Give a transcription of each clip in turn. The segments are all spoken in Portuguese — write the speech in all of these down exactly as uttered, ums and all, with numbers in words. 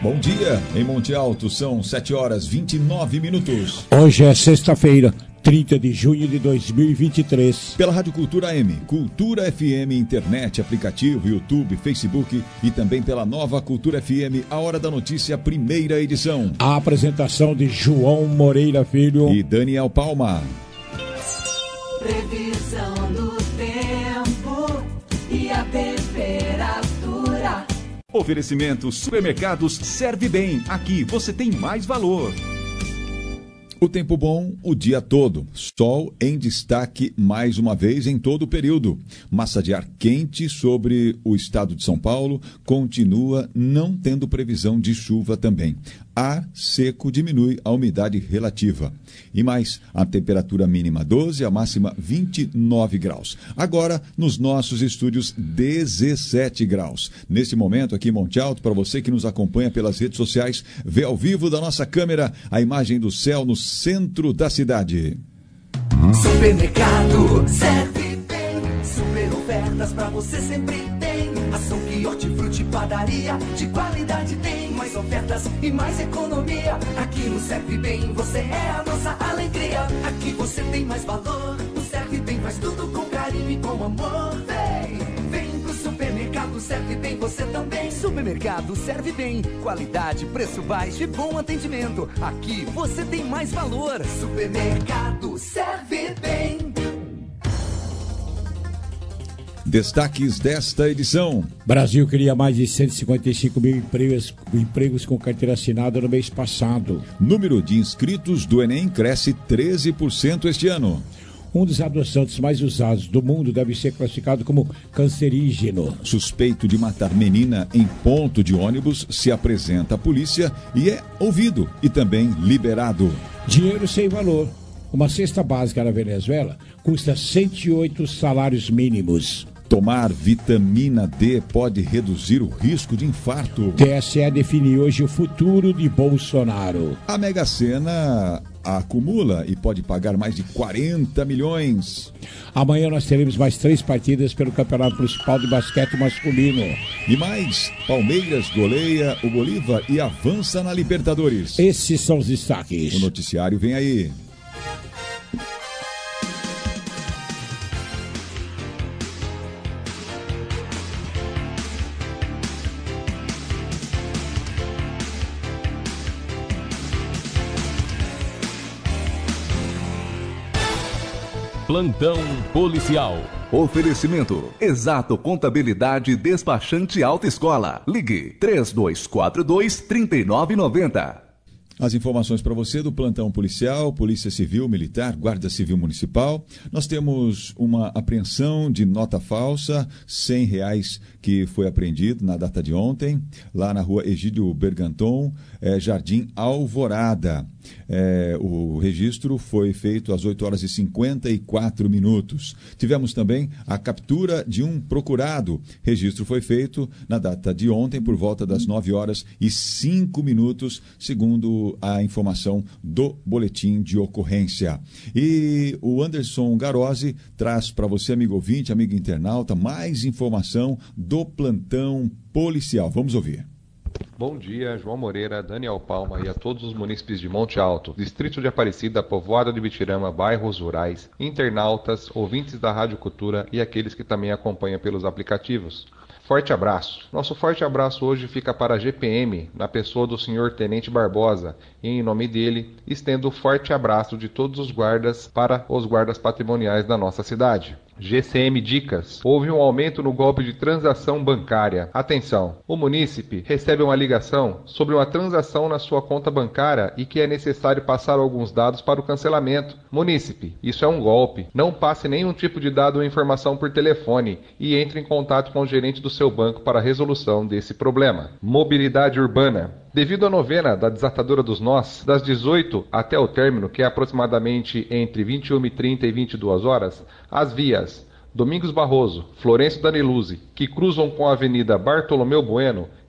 Bom dia, em Monte Alto são sete horas e vinte e nove minutos. Hoje é sexta-feira, trinta de junho de dois mil e vinte e três. Pela Rádio Cultura M, Cultura F M, internet, aplicativo, YouTube, Facebook e também pela Nova Cultura F M, a Hora da Notícia, primeira edição. A apresentação de João Moreira Filho e Daniel Palma. Previsão do tempo e a temperatura. Oferecimento Supermercados Serve Bem. Aqui você tem mais valor. O tempo bom o dia todo. Sol em destaque mais uma vez em todo o período. Massa de ar quente sobre o estado de São Paulo continua não tendo previsão de chuva também. Ar seco diminui a umidade relativa. E mais, a temperatura mínima doze, a máxima vinte e nove graus. Agora, nos nossos estúdios, dezessete graus. Neste momento, aqui em Monte Alto, para você que nos acompanha pelas redes sociais, vê ao vivo da nossa câmera a imagem do céu no centro da cidade. Supermercado Serve Bem, super ofertas pra você sempre tem. Ação que hortifruti, padaria, de qualidade tem. Mais ofertas e mais economia. Aqui no Serve Bem você é a nossa alegria. Aqui você tem mais valor. O Serve Bem faz tudo com carinho e com amor. Vem, vem pro supermercado Serve Bem você também. Supermercado Serve Bem, qualidade, preço baixo e bom atendimento. Aqui você tem mais valor. Supermercado Serve Bem. Destaques desta edição. Brasil cria mais de cento e cinquenta e cinco mil empregos, empregos com carteira assinada no mês passado. Número de inscritos do Enem cresce treze por cento este ano. Um dos adoçantes mais usados do mundo deve ser classificado como cancerígeno. Suspeito de matar menina em ponto de ônibus se apresenta à polícia e é ouvido e também liberado. Dinheiro sem valor. Uma cesta básica na Venezuela custa cento e oito salários mínimos. Tomar vitamina D pode reduzir o risco de infarto. T S E define hoje o futuro de Bolsonaro. A Mega Sena acumula e pode pagar mais de quarenta milhões. Amanhã nós teremos mais três partidas pelo Campeonato Municipal de Basquete Masculino. E mais, Palmeiras goleia o Bolívar e avança na Libertadores. Esses são os destaques. O noticiário vem aí. Plantão policial. Oferecimento Exato Contabilidade Despachante Alta Escola. Ligue três dois quatro dois, três nove nove zero. As informações para você do plantão policial, Polícia Civil, Militar, Guarda Civil Municipal. Nós temos uma apreensão de nota falsa, cem reais, que foi apreendido na data de ontem, lá na rua Egídio Berganton, é, Jardim Alvorada. É, o registro foi feito às oito horas e cinquenta e quatro minutos. Tivemos também a captura de um procurado. Registro foi feito na data de ontem, por volta das nove horas e cinco minutos, segundo a informação do boletim de ocorrência. E o Anderson Garozzi traz para você, amigo ouvinte, amigo internauta, mais informação do plantão policial. Vamos ouvir. Bom dia, João Moreira, Daniel Palma e a todos os munícipes de Monte Alto, Distrito de Aparecida, Povoado de Bitirama, bairros rurais, internautas, ouvintes da Rádio Cultura e aqueles que também acompanham pelos aplicativos. Forte abraço. Nosso forte abraço hoje fica para a G P M, na pessoa do senhor Tenente Barbosa, e em nome dele, estendo o forte abraço de todos os guardas para os guardas patrimoniais da nossa cidade. G C M Dicas. Houve um aumento no golpe de transação bancária. Atenção! O munícipe recebe uma ligação sobre uma transação na sua conta bancária e que é necessário passar alguns dados para o cancelamento. Munícipe, isso é um golpe. Não passe nenhum tipo de dado ou informação por telefone e entre em contato com o gerente do seu banco para a resolução desse problema. Mobilidade urbana. Devido à novena da Desatadora dos Nós, das dezoito até o término, que é aproximadamente entre vinte e uma e trinta e vinte e duas horas, as vias Domingos Barroso, Florencio Daneluzzi, que cruzam com a Avenida Bartolomeu Bueno,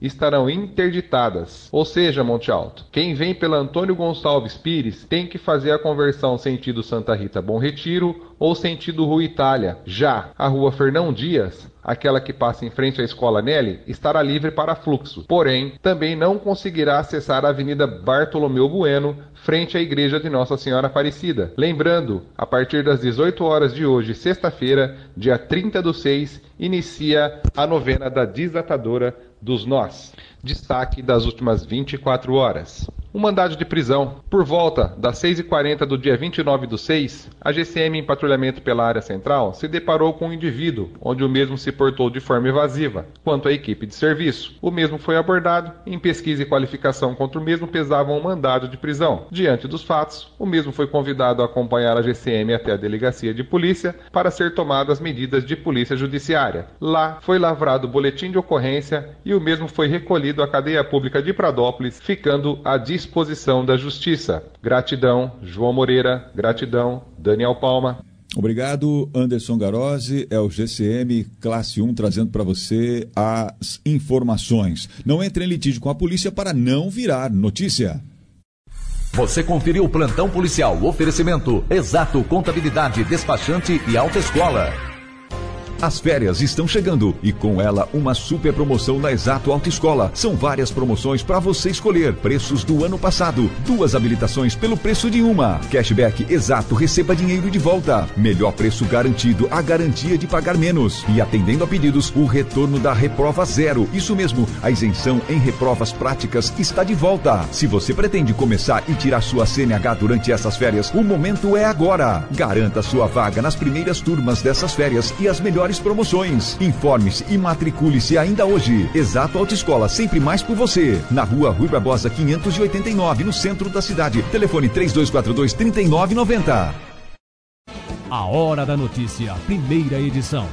estarão interditadas. Ou seja, Monte Alto, quem vem pela Antônio Gonçalves Pires tem que fazer a conversão sentido Santa Rita Bom Retiro ou sentido Rua Itália. Já a Rua Fernão Dias, aquela que passa em frente à Escola Nelly, estará livre para fluxo. Porém, também não conseguirá acessar a Avenida Bartolomeu Bueno, frente à Igreja de Nossa Senhora Aparecida. Lembrando, a partir das dezoito horas de hoje, sexta-feira, dia trinta do seis, inicia a novena da Desatadora dos Nós. Destaque das últimas vinte e quatro horas. Um mandado de prisão. Por volta das seis e quarenta do dia vinte e nove do seis, a G C M em patrulhamento pela área central se deparou com um indivíduo, onde o mesmo se portou de forma evasiva. Quanto à equipe de serviço, o mesmo foi abordado. Em pesquisa e qualificação contra o mesmo pesava um mandado de prisão. Diante dos fatos, o mesmo foi convidado a acompanhar a G C M até a delegacia de polícia para ser tomadas medidas de polícia judiciária. Lá foi lavrado o boletim de ocorrência e o mesmo foi recolhido à cadeia pública de Pradópolis, ficando à disposição da Justiça. Gratidão, João Moreira. Gratidão, Daniel Palma. Obrigado, Anderson Garozzi. É o G C M Classe um trazendo para você as informações. Não entre em litígio com a polícia para não virar notícia. Você conferiu o Plantão Policial. Oferecimento Exato Contabilidade, Despachante e Autoescola. As férias estão chegando e com ela uma super promoção na Exato Autoescola. São várias promoções para você escolher. Preços do ano passado. Duas habilitações pelo preço de uma. Cashback Exato, receba dinheiro de volta. Melhor preço garantido, a garantia de pagar menos. E atendendo a pedidos, o retorno da reprova zero. Isso mesmo, a isenção em reprovas práticas está de volta. Se você pretende começar e tirar sua C N H durante essas férias, o momento é agora. Garanta sua vaga nas primeiras turmas dessas férias e as melhores promoções. Informe-se e matricule-se ainda hoje. Exato Autoescola, sempre mais por você. Na rua Rui Barbosa quinhentos e oitenta e nove, no centro da cidade. Telefone três dois quatro dois, três nove nove zero. A Hora da Notícia, primeira edição.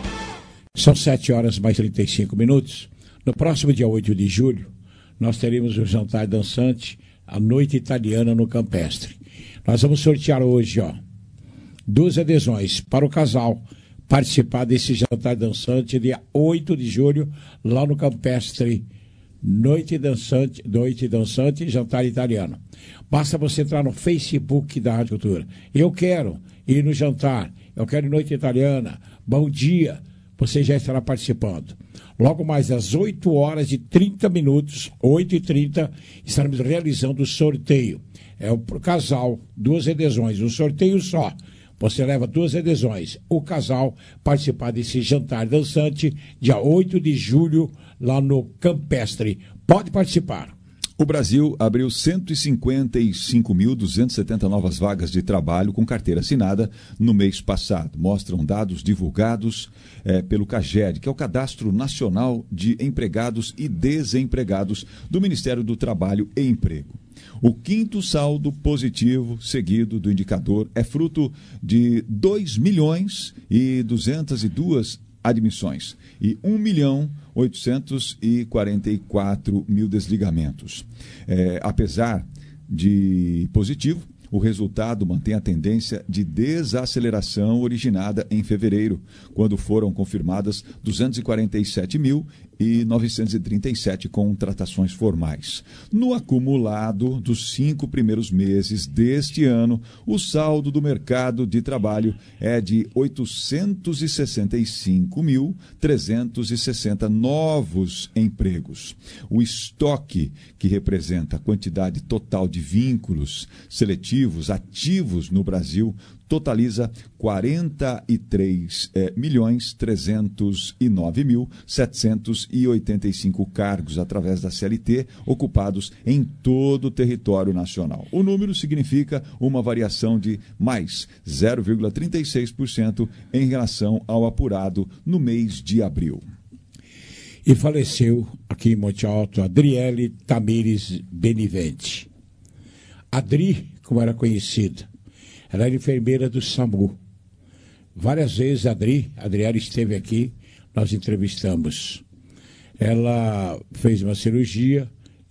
São sete horas mais trinta e cinco minutos. No próximo dia oito de julho, nós teremos o jantar dançante, a noite italiana no Campestre. Nós vamos sortear hoje, ó, duas adesões para o casal participar desse jantar dançante dia oito de julho, lá no Campestre. Noite dançante, noite dançante, jantar italiano. Basta você entrar no Facebook da Rádio Cultura. Eu quero ir no jantar, eu quero ir noite italiana, bom dia, você já estará participando. Logo mais às oito horas e trinta minutos, oito e trinta, estaremos realizando o sorteio. É o casal, duas adesões, um sorteio só. Você leva duas adesões. O casal participar desse jantar dançante, dia oito de julho, lá no Campestre. Pode participar. O Brasil abriu cento e cinquenta e cinco mil duzentas e setenta novas vagas de trabalho com carteira assinada no mês passado. Mostram dados divulgados eh, pelo CAGED, que é o Cadastro Nacional de Empregados e Desempregados do Ministério do Trabalho e Emprego. O quinto saldo positivo seguido do indicador é fruto de dois milhões e duzentas e duas admissões e um milhão oitocentos e quarenta e quatro mil desligamentos. É, apesar de positivo, o resultado mantém a tendência de desaceleração originada em fevereiro, quando foram confirmadas duzentos e quarenta e sete mil e novecentos e trinta e sete contratações formais. No acumulado dos cinco primeiros meses deste ano, o saldo do mercado de trabalho é de oitocentos e sessenta e cinco mil trezentos e sessenta novos empregos. O estoque, que representa a quantidade total de vínculos seletivos ativos no Brasil, totaliza quarenta e três milhões trezentos e nove mil setecentos e oitenta e cinco cargos através da C L T ocupados em todo o território nacional. O número significa uma variação de mais zero vírgula trinta e seis por cento em relação ao apurado no mês de abril. E faleceu aqui em Monte Alto Adriele Tamires Benivente. Adri, como era conhecida, ela era enfermeira do SAMU. Várias vezes a Adri, a Adriele esteve aqui, nós entrevistamos. Ela fez uma cirurgia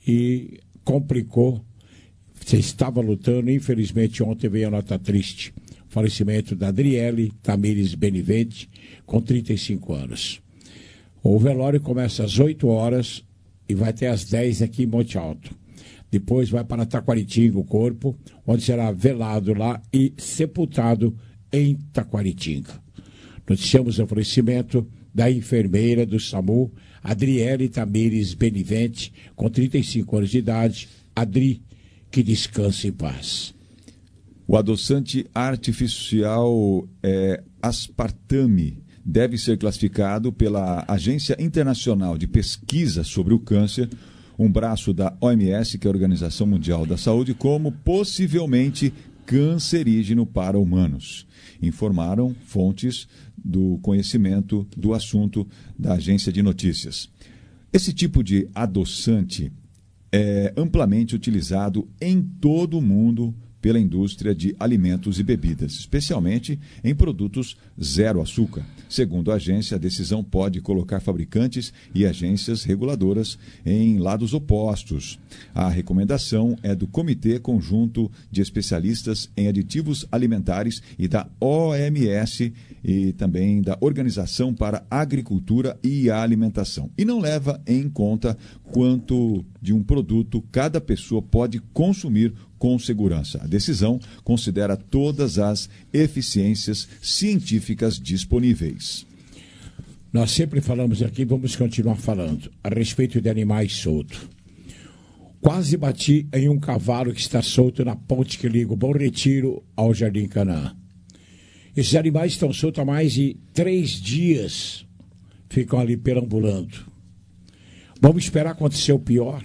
e complicou. Você estava lutando, infelizmente ontem veio a nota triste. O falecimento da Adriele Tamires Benivente, com trinta e cinco anos. O velório começa às oito horas e vai até às dez aqui em Monte Alto. Depois vai para Taquaritinga o corpo, onde será velado lá e sepultado em Taquaritinga. Noticiamos o oferecimento da enfermeira do SAMU, Adriele Tamires Benivente, com trinta e cinco anos de idade. Adri, que descanse em paz. O adoçante artificial é, aspartame deve ser classificado pela Agência Internacional de Pesquisa sobre o Câncer, um braço da O M S, que é a Organização Mundial da Saúde, como possivelmente cancerígeno para humanos. Informaram fontes do conhecimento do assunto da agência de notícias. Esse tipo de adoçante é amplamente utilizado em todo o mundo pela indústria de alimentos e bebidas, especialmente em produtos zero açúcar. Segundo a agência, a decisão pode colocar fabricantes e agências reguladoras em lados opostos. A recomendação é do Comitê Conjunto de Especialistas em Aditivos Alimentares e da O M S e também da Organização para a Agricultura e a Alimentação. E não leva em conta quanto de um produto cada pessoa pode consumir com segurança. A decisão considera todas as eficiências científicas disponíveis. Nós sempre falamos aqui, vamos continuar falando, a respeito de animais soltos. Quase bati em um cavalo que está solto na ponte que liga o Bom Retiro ao Jardim Canaã. Esses animais estão soltos há mais de três dias, ficam ali perambulando. Vamos esperar acontecer o pior?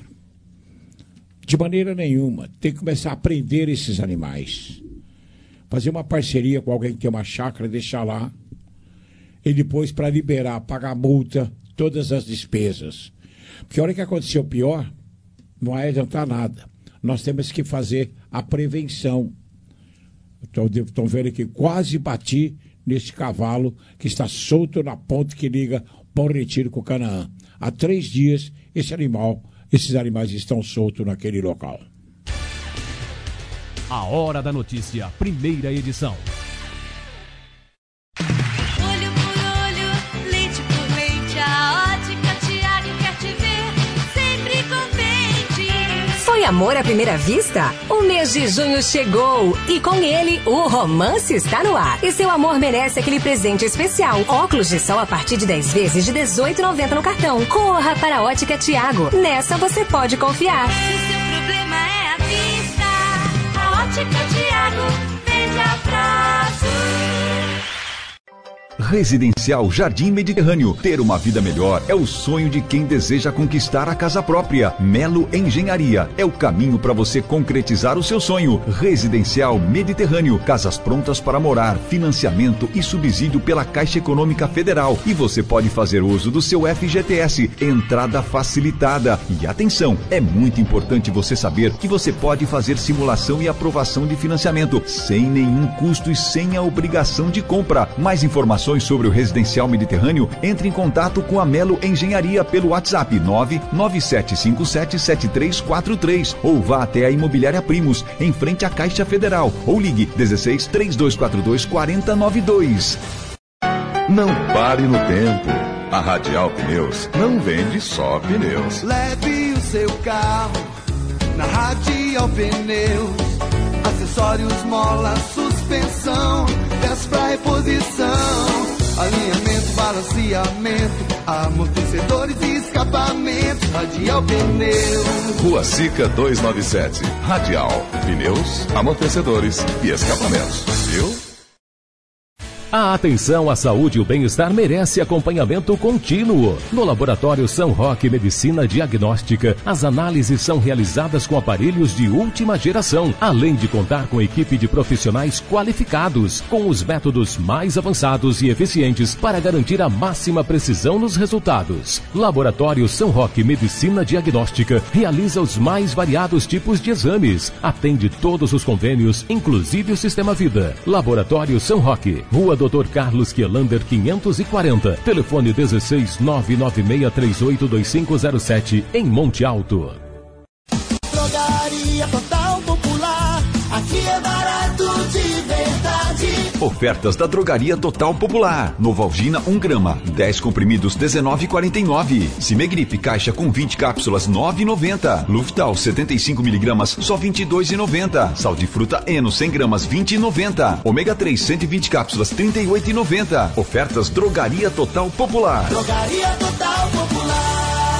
De maneira nenhuma. Tem que começar a prender esses animais. Fazer uma parceria com alguém que tem uma chácara, deixar lá. E depois, para liberar, pagar multa, todas as despesas. Porque a hora que acontecer o pior, não vai adiantar nada. Nós temos que fazer a prevenção. Estão vendo que quase bati nesse cavalo que está solto na ponte que liga Bom Retiro com o Canaã. Há três dias, esse animal... Esses animais estão soltos naquele local. A Hora da Notícia, primeira edição. Olho por olho, leite por leite, a Ótica Tiago quer te ver sempre contente. Foi amor à primeira vista? O mês de junho chegou e com ele o romance está no ar. E seu amor merece aquele presente especial. Óculos de sol a partir de dez vezes de dezoito reais e noventa centavos no cartão. Corra para a Ótica Tiago. Nessa você pode confiar. Se o seu problema é a vista, a Ótica Tiago vende a prazo. Residencial Jardim Mediterrâneo. Ter uma vida melhor é o sonho de quem deseja conquistar a casa própria. Melo Engenharia é o caminho para você concretizar o seu sonho. Residencial Mediterrâneo. Casas prontas para morar, financiamento e subsídio pela Caixa Econômica Federal. E você pode fazer uso do seu F G T S. Entrada facilitada. E atenção, é muito importante você saber que você pode fazer simulação e aprovação de financiamento sem nenhum custo e sem a obrigação de compra. Mais informações sobre o Residencial Mediterrâneo, entre em contato com a Melo Engenharia pelo WhatsApp nove nove sete cinco sete sete três quatro três ou vá até a Imobiliária Primos, em frente à Caixa Federal, ou ligue dezesseis, três dois quatro dois, quatro zero nove dois. Não pare no tempo. A Radial Pneus não vende só pneus. Leve o seu carro na Radial Pneus. Acessórios, mola, suspensão, peças pra reposição, alinhamento, balanceamento, amortecedores e escapamentos. Radial Pneus. Rua Sica duzentos e noventa e sete. Radial Pneus, amortecedores e escapamentos. Viu? A atenção à saúde e o bem-estar merece acompanhamento contínuo. No Laboratório São Roque Medicina Diagnóstica, as análises são realizadas com aparelhos de última geração, além de contar com equipe de profissionais qualificados, com os métodos mais avançados e eficientes para garantir a máxima precisão nos resultados. Laboratório São Roque Medicina Diagnóstica realiza os mais variados tipos de exames, atende todos os convênios, inclusive o Sistema Vida. Laboratório São Roque, Rua doutor Carlos Quielander quinhentos e quarenta, telefone dezesseis, nove nove seis três oito dois cinco zero sete, em Monte Alto. Drogaria Total Popular, aqui é barato de verdade. Ofertas da Drogaria Total Popular. Novalgina um grama, dez comprimidos dezenove e quarenta e nove. Cimegripe caixa com vinte cápsulas nove e noventa. Luftal setenta e cinco miligramas só vinte e dois e noventa. Sal de fruta Eno cem gramas vinte e noventa. Ômega três cento e vinte cápsulas trinta e oito e noventa. Ofertas Drogaria Total Popular. Drogaria Total Popular.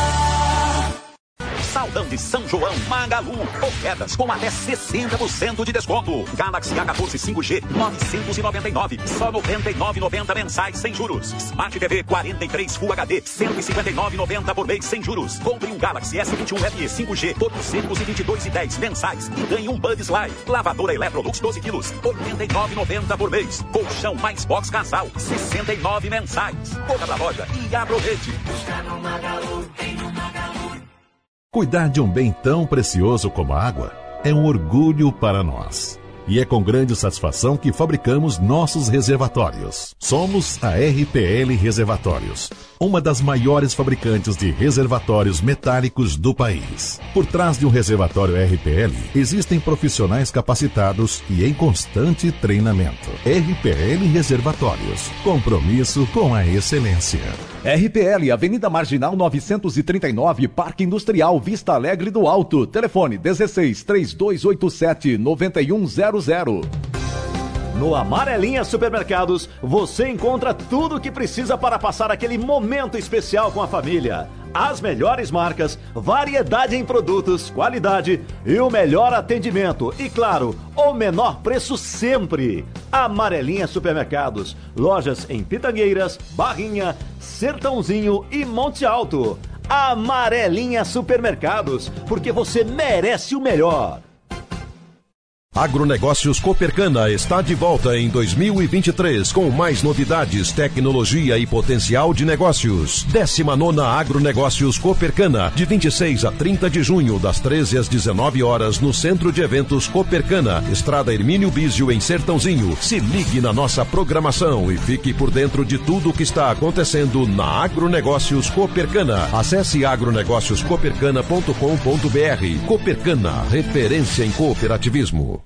Saldão de São João Magalu. Ofertas com até sessenta por cento de desconto. Galaxy A quatorze cinco G novecentos e noventa e nove, só noventa e nove reais e noventa centavos mensais sem juros. Smart T V quarenta e três Full H D cento e cinquenta e nove reais e noventa centavos por mês sem juros. Compre um Galaxy S vinte e um F E cinco G por duzentos e vinte e dois reais e dez centavos mensais e ganhe um Buds Live. Lavadora Electrolux doze quilos, oitenta e nove reais e noventa centavos por mês. Colchão mais box casal, sessenta e nove reais mensais. Corra pra loja e aproveite. Busca no Magalu, tem no Magalu. Cuidar de um bem tão precioso como a água é um orgulho para nós. E é com grande satisfação que fabricamos nossos reservatórios. Somos a R P L Reservatórios, uma das maiores fabricantes de reservatórios metálicos do país. Por trás de um reservatório R P L, existem profissionais capacitados e em constante treinamento. R P L Reservatórios, compromisso com a excelência. R P L, Avenida Marginal novecentos e trinta e nove, Parque Industrial Vista Alegre do Alto. Telefone dezesseis, três dois oito sete, nove um zero zero. No Amarelinha Supermercados, você encontra tudo o que precisa para passar aquele momento especial com a família. As melhores marcas, variedade em produtos, qualidade e o melhor atendimento. E claro, o menor preço sempre. Amarelinha Supermercados, lojas em Pitangueiras, Barrinha, Sertãozinho e Monte Alto. Amarelinha Supermercados, porque você merece o melhor. Agronegócios Copercana está de volta em dois mil e vinte e três com mais novidades, tecnologia e potencial de negócios. décima nona Agronegócios Copercana, de vinte e seis a trinta de junho, das treze às dezenove horas, no Centro de Eventos Copercana, Estrada Hermínio Bísio, em Sertãozinho. Se ligue na nossa programação e fique por dentro de tudo o que está acontecendo na Agronegócios Copercana. Acesse agronegócios copercana ponto com ponto br. Copercana, referência em cooperativismo.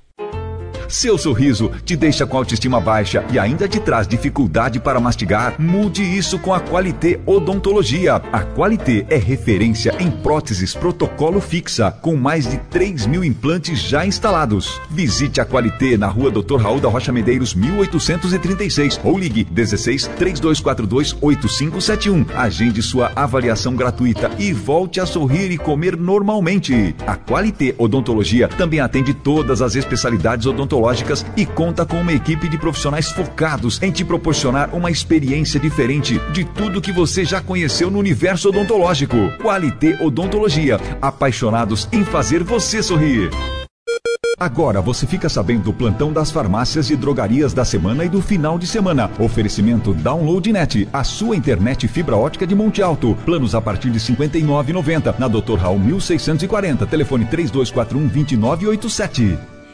Seu sorriso te deixa com autoestima baixa e ainda te traz dificuldade para mastigar? Mude isso com a Qualité Odontologia. A Qualité é referência em próteses protocolo fixa, com mais de três mil implantes já instalados. Visite a Qualité na rua doutor Raul da Rocha Medeiros, mil oitocentos e trinta e seis, ou ligue dezesseis, três dois quatro dois, oito cinco sete um. Agende sua avaliação gratuita e volte a sorrir e comer normalmente. A Qualité Odontologia também atende todas as especialidades odontológicas e conta com uma equipe de profissionais focados em te proporcionar uma experiência diferente de tudo que você já conheceu no universo odontológico. Qualité Odontologia, apaixonados em fazer você sorrir. Agora você fica sabendo do plantão das farmácias e drogarias da semana e do final de semana. Oferecimento DownloadNet, a sua internet fibra ótica de Monte Alto. Planos a partir de cinquenta e nove reais e noventa centavos. Na doutor Raul mil seiscentos e quarenta. Telefone três dois quatro um, dois nove oito sete.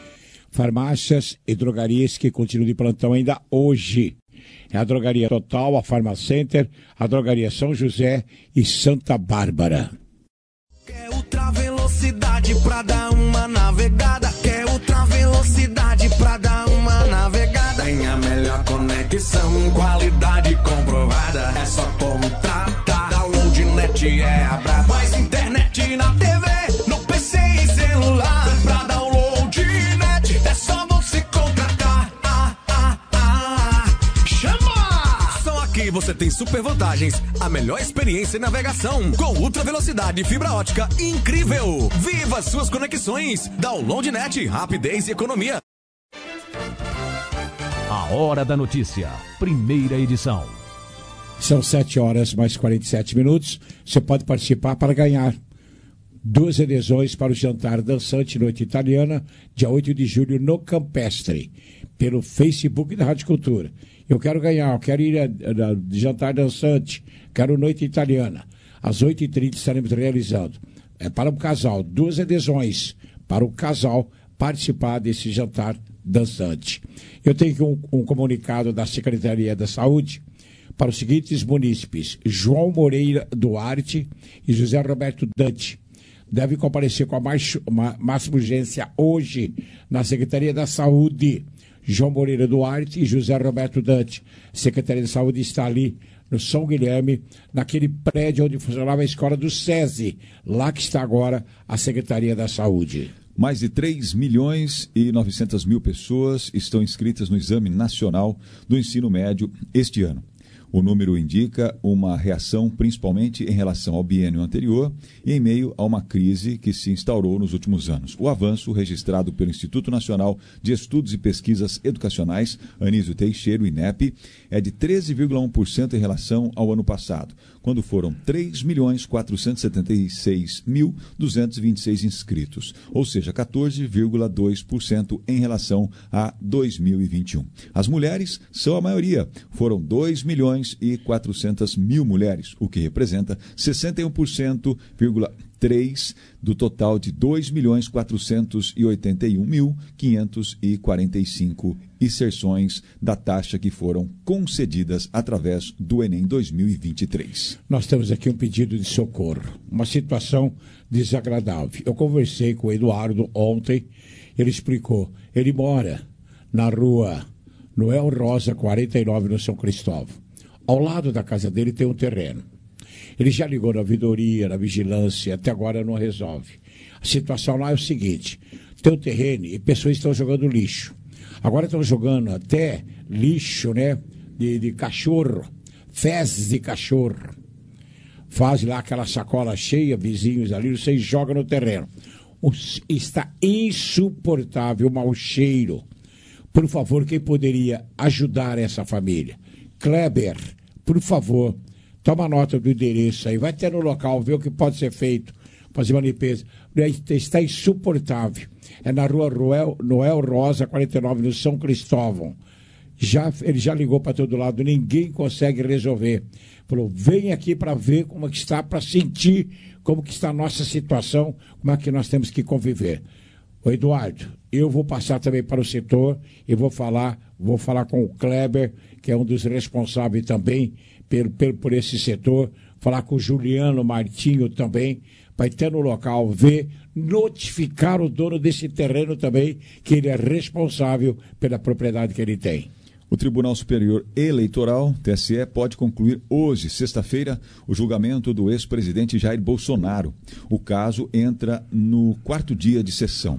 Farmácias e drogarias que continuam de plantão ainda hoje. É a Drogaria Total, a Farmacenter, a Drogaria São José e Santa Bárbara. Quer ultra velocidade pra dar uma navegada? Quer ultra velocidade pra dar uma navegada? Tem a melhor conexão, qualidade comprovada. É só contratar. DownloadNet é a braba. Mais internet na T V, no P C e celular. Pra DownloadNet é só você contratar. Ah, ah, ah. Chama! Só aqui você tem super vantagens, a melhor experiência em navegação, com ultra velocidade e fibra ótica incrível. Viva suas conexões! DownloadNet, rapidez e economia. A Hora da Notícia, primeira edição. São sete horas mais quarenta e sete minutos. Você pode participar para ganhar duas adesões para o jantar dançante Noite Italiana, dia oito de julho, no Campestre, pelo Facebook da Rádio Cultura. Eu quero ganhar, eu quero ir a, a, a jantar dançante, quero Noite Italiana. Às oito e trinta estaremos realizando. É para um casal, duas adesões para o casal participar desse jantar dançante. Eu tenho um, um comunicado da Secretaria da Saúde para os seguintes munícipes: João Moreira Duarte e José Roberto Dante. Deve comparecer com a mais, uma, máxima urgência hoje na Secretaria da Saúde. João Moreira Duarte e José Roberto Dante. A Secretaria de Saúde está ali no São Guilherme, naquele prédio onde funcionava a escola do SESI, lá que está agora a Secretaria da Saúde. Mais de três milhões e novecentas mil pessoas estão inscritas no Exame Nacional do Ensino Médio este ano. O número indica uma reação principalmente em relação ao biênio anterior e em meio a uma crise que se instaurou nos últimos anos. O avanço registrado pelo Instituto Nacional de Estudos e Pesquisas Educacionais, Anísio Teixeira, o INEP, é de treze vírgula um por cento em relação ao ano passado, quando foram três milhões quatrocentos e setenta e seis mil duzentos e vinte e seis inscritos, ou seja, quatorze vírgula dois por cento em relação a dois mil e vinte e um. As mulheres são a maioria, foram dois milhões e quatrocentas mil mulheres, o que representa sessenta e um por cento vírgula três do total de dois milhões quatrocentos e oitenta e um mil quinhentos e quarenta e cinco inserções da taxa que foram concedidas através do Enem dois mil e vinte e três. Nós temos aqui um pedido de socorro, uma situação desagradável. Eu conversei com o Eduardo ontem, ele explicou, ele mora na rua Noel Rosa quarenta e nove no São Cristóvão. Ao lado da casa dele tem um terreno. Ele já ligou na vidoria, na vigilância, até agora não resolve. A situação lá é o seguinte, tem um terreno e pessoas estão jogando lixo. Agora estão jogando até lixo, né, de, de cachorro, fezes de cachorro. Faz lá aquela sacola cheia, vizinhos ali, você joga no terreno. Está insuportável o mau cheiro. Por favor, quem poderia ajudar essa família? Kleber, por favor, toma nota do endereço aí, vai ter no local, vê o que pode ser feito, fazer uma limpeza. Está insuportável. É na rua Noel, Noel Rosa, quarenta e nove, no São Cristóvão. Já, ele já ligou para todo lado, ninguém consegue resolver. Falou, vem aqui para ver como é que está, para sentir como que está a nossa situação, como é que nós temos que conviver. Ô Eduardo, eu vou passar também para o setor e vou falar, vou falar com o Kleber, que é um dos responsáveis também por, por, por esse setor, falar com o Juliano Martinho também, para ter no local, ver, notificar o dono desse terreno também, que ele é responsável pela propriedade que ele tem. O Tribunal Superior Eleitoral, T S E, pode concluir hoje, sexta-feira, o julgamento do ex-presidente Jair Bolsonaro. O caso entra no quarto dia de sessão.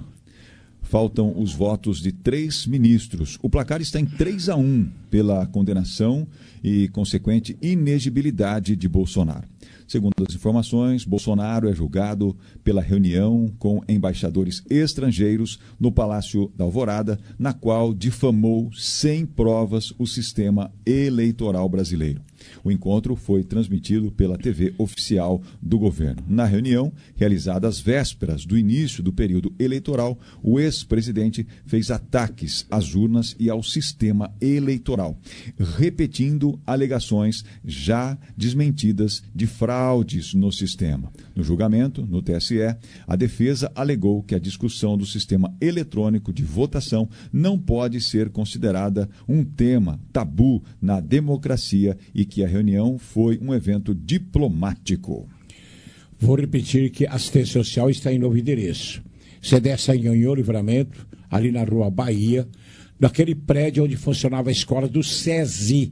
Faltam os votos de três ministros. O placar está em três a um pela condenação e consequente inegibilidade de Bolsonaro. Segundo as informações, Bolsonaro é julgado pela reunião com embaixadores estrangeiros no Palácio da Alvorada, na qual difamou sem provas o sistema eleitoral brasileiro. O encontro foi transmitido pela T V oficial do governo. Na reunião, realizada às vésperas do início do período eleitoral, o ex-presidente fez ataques às urnas e ao sistema eleitoral, repetindo alegações já desmentidas de fraudes no sistema. No julgamento, no T S E, a defesa alegou que a discussão do sistema eletrônico de votação não pode ser considerada um tema tabu na democracia e que a reunião foi um evento diplomático. Vou repetir que a assistência social está em novo endereço. Você desce em Anhô Livramento, ali na rua Bahia, naquele prédio onde funcionava a escola do SESI.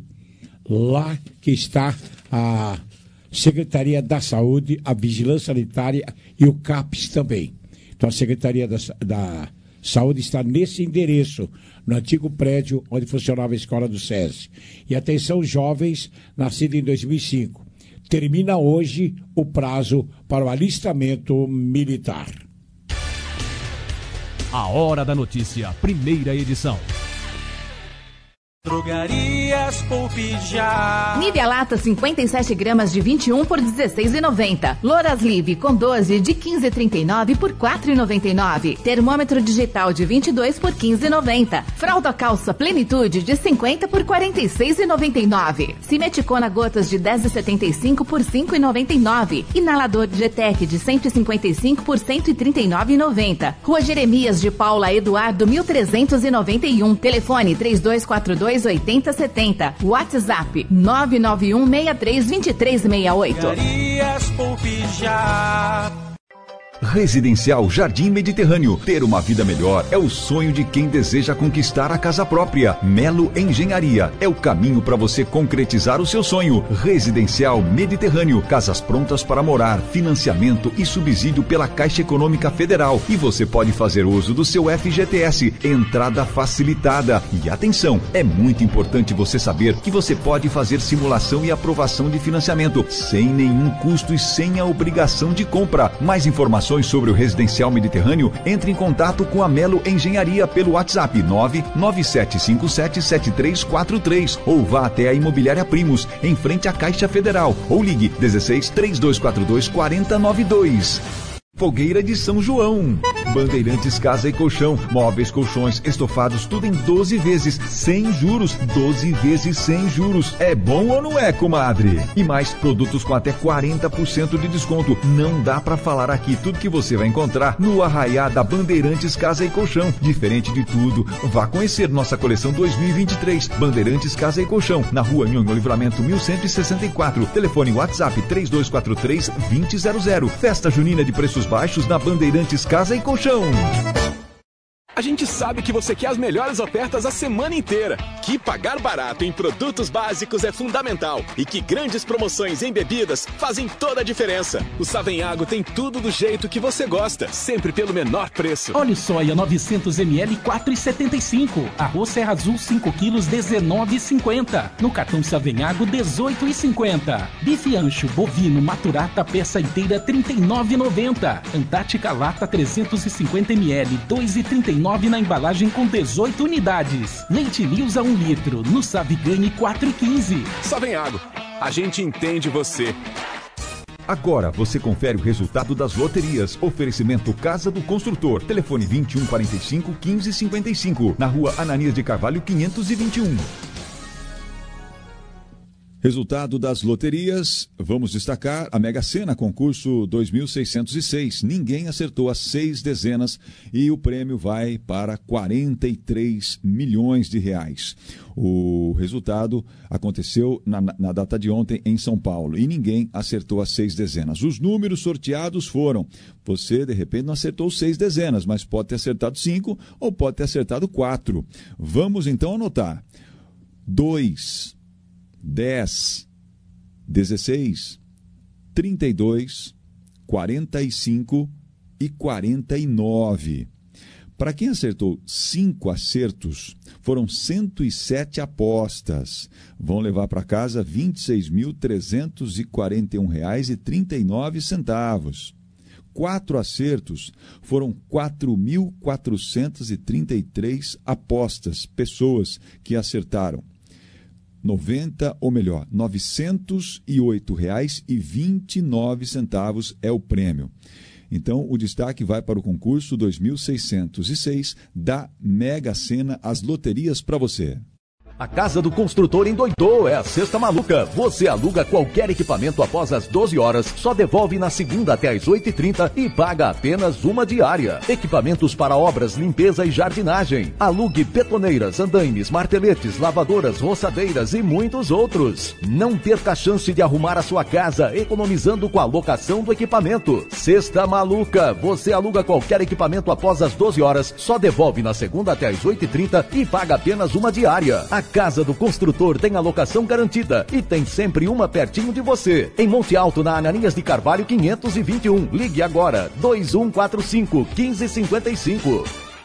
Lá que está a Secretaria da Saúde, a Vigilância Sanitária e o CAPES também. Então a Secretaria da, da Saúde está nesse endereço, no antigo prédio onde funcionava a escola do SESI. E atenção, jovens, nascidos em dois mil e cinco. Termina hoje o prazo para o alistamento militar. A Hora da Notícia, primeira edição. Drogarias Poupe Já. Nivea Lata cinquenta e sete gramas de vinte e um por dezesseis e noventa. Loras Live com doze de quinze e trinta e nove por quatro e noventa e nove. Termômetro digital de vinte e dois por quinze e noventa. Fralda calça Plenitude de cinquenta por quarenta e seis e noventa e nove. Simeticona gotas de dez e setenta e cinco por cinco e noventa e nove. Inalador G-Tec de cento e cinquenta e cinco por cento e trinta e nove e noventa. Rua Jeremias de Paula Eduardo mil trezentos e noventa e um. Telefone três dois quatro dois oitenta setenta. WhatsApp nove nove um seis três dois três seis oito. Drogarias Poupe Já. Residencial Jardim Mediterrâneo. Ter uma vida melhor é o sonho de quem deseja conquistar a casa própria. Melo Engenharia é o caminho para você concretizar o seu sonho. Residencial Mediterrâneo. Casas prontas para morar, financiamento e subsídio pela Caixa Econômica Federal. E você pode fazer uso do seu F G T S. Entrada facilitada. E atenção, é muito importante você saber que você pode fazer simulação e aprovação de financiamento sem nenhum custo e sem a obrigação de compra. Mais informações sobre o Residencial Mediterrâneo, entre em contato com a Melo Engenharia pelo WhatsApp nove nove sete cinco sete sete três quatro três ou vá até a Imobiliária Primos, em frente à Caixa Federal, ou ligue dezesseis, três dois quatro dois, quatro zero nove dois. Fogueira de São João. Bandeirantes Casa e Colchão. Móveis, colchões, estofados, tudo em doze vezes, sem juros. doze vezes sem juros. É bom ou não é, comadre? E mais, produtos com até quarenta por cento de desconto. Não dá pra falar aqui tudo que você vai encontrar no Arraiá da Bandeirantes Casa e Colchão. Diferente de tudo, vá conhecer nossa coleção dois mil e vinte e três. Bandeirantes Casa e Colchão. Na rua Nhonho Livramento mil cento e sessenta e quatro. Telefone WhatsApp três dois quatro três, dois zero zero zero. Festa junina de preços baixos na Bandeirantes Casa e Colchão. A gente sabe que você quer as melhores ofertas a semana inteira, que pagar barato em produtos básicos é fundamental e que grandes promoções em bebidas fazem toda a diferença. O Savenhago tem tudo do jeito que você gosta, sempre pelo menor preço. Óleo soia novecentos mililitros, quatro reais e setenta e cinco centavos. Arroz Serra Azul cinco quilos, dezenove reais e cinquenta centavos. No cartão Savenhago, dezoito reais e cinquenta centavos. Bife ancho bovino maturata peça inteira, trinta e nove reais e noventa centavos. Antártica lata trezentos e cinquenta mililitros, dois reais e trinta e nove centavos na embalagem com dezoito unidades. Leite Nilza um litro, no Savigane quatro reais e quinze centavos. Savenhago, a gente entende você. Agora você confere o resultado das loterias. Oferecimento Casa do Construtor. Telefone vinte e um quarenta e cinco, quinze cinquenta e cinco. Na rua Ananias de Carvalho quinhentos e vinte e um. Resultado das loterias, vamos destacar a Mega Sena, concurso dois mil seiscentos e seis. Ninguém acertou as seis dezenas e o prêmio vai para quarenta e três milhões de reais. O resultado aconteceu na, na data de ontem em São Paulo e ninguém acertou as seis dezenas. Os números sorteados foram, você de repente não acertou seis dezenas, mas pode ter acertado cinco ou pode ter acertado quatro. Vamos então anotar. dois, dez, dezesseis, trinta e dois, quarenta e cinco e quarenta e nove. Para quem acertou cinco acertos, foram cento e sete apostas. Vão levar para casa vinte e seis mil trezentos e quarenta e um reais e trinta e nove centavos. Quatro acertos, foram quatro mil quatrocentos e trinta e três apostas, pessoas que acertaram. noventa, ou melhor, novecentos e oito reais e vinte e nove centavos é o prêmio. Então, o destaque vai para o concurso dois mil seiscentos e seis da Mega Sena, as loterias para você. A Casa do Construtor endoidou, é a Sexta Maluca. Você aluga qualquer equipamento após as doze horas, só devolve na segunda até as oito e trinta e paga apenas uma diária. Equipamentos para obras, limpeza e jardinagem. Alugue betoneiras, andaimes, marteletes, lavadoras, roçadeiras e muitos outros. Não perca a chance de arrumar a sua casa economizando com a locação do equipamento. Sexta Maluca. Você aluga qualquer equipamento após as doze horas, só devolve na segunda até as oito e trinta e paga apenas uma diária. A Casa do Construtor tem a locação garantida e tem sempre uma pertinho de você. Em Monte Alto, na Ananias de Carvalho quinhentos e vinte e um. Ligue agora, dois um quatro cinco, um cinco cinco cinco.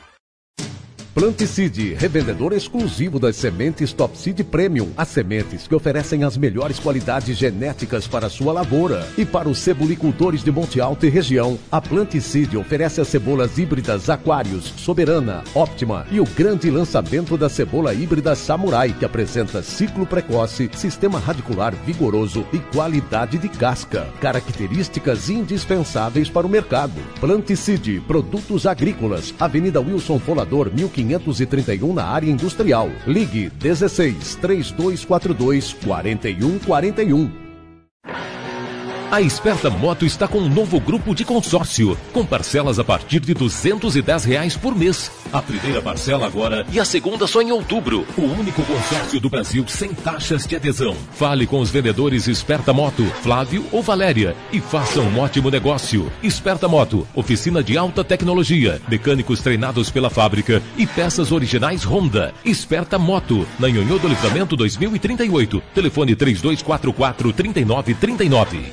Planticide, revendedor exclusivo das sementes Top Seed Premium. As sementes que oferecem as melhores qualidades genéticas para a sua lavoura. E para os cebolicultores de Monte Alto e região, a Planticide oferece as cebolas híbridas Aquários, Soberana, Óptima e o grande lançamento da cebola híbrida Samurai, que apresenta ciclo precoce, sistema radicular vigoroso e qualidade de casca. Características indispensáveis para o mercado. Planticide, produtos agrícolas, Avenida Wilson Folador, mil quinhentos e trinta e um, na área industrial. Ligue dezesseis, três dois quatro dois, quatro um quatro um. A Esperta Moto está com um novo grupo de consórcio, com parcelas a partir de duzentos e dez reais por mês. A primeira parcela agora e a segunda só em outubro. O único consórcio do Brasil sem taxas de adesão. Fale com os vendedores Esperta Moto, Flávio ou Valéria, e faça um ótimo negócio. Esperta Moto, oficina de alta tecnologia, mecânicos treinados pela fábrica e peças originais Honda. Esperta Moto, na Nhonhô do Livramento dois mil e trinta e oito. Telefone três dois quatro quatro, três nove três nove.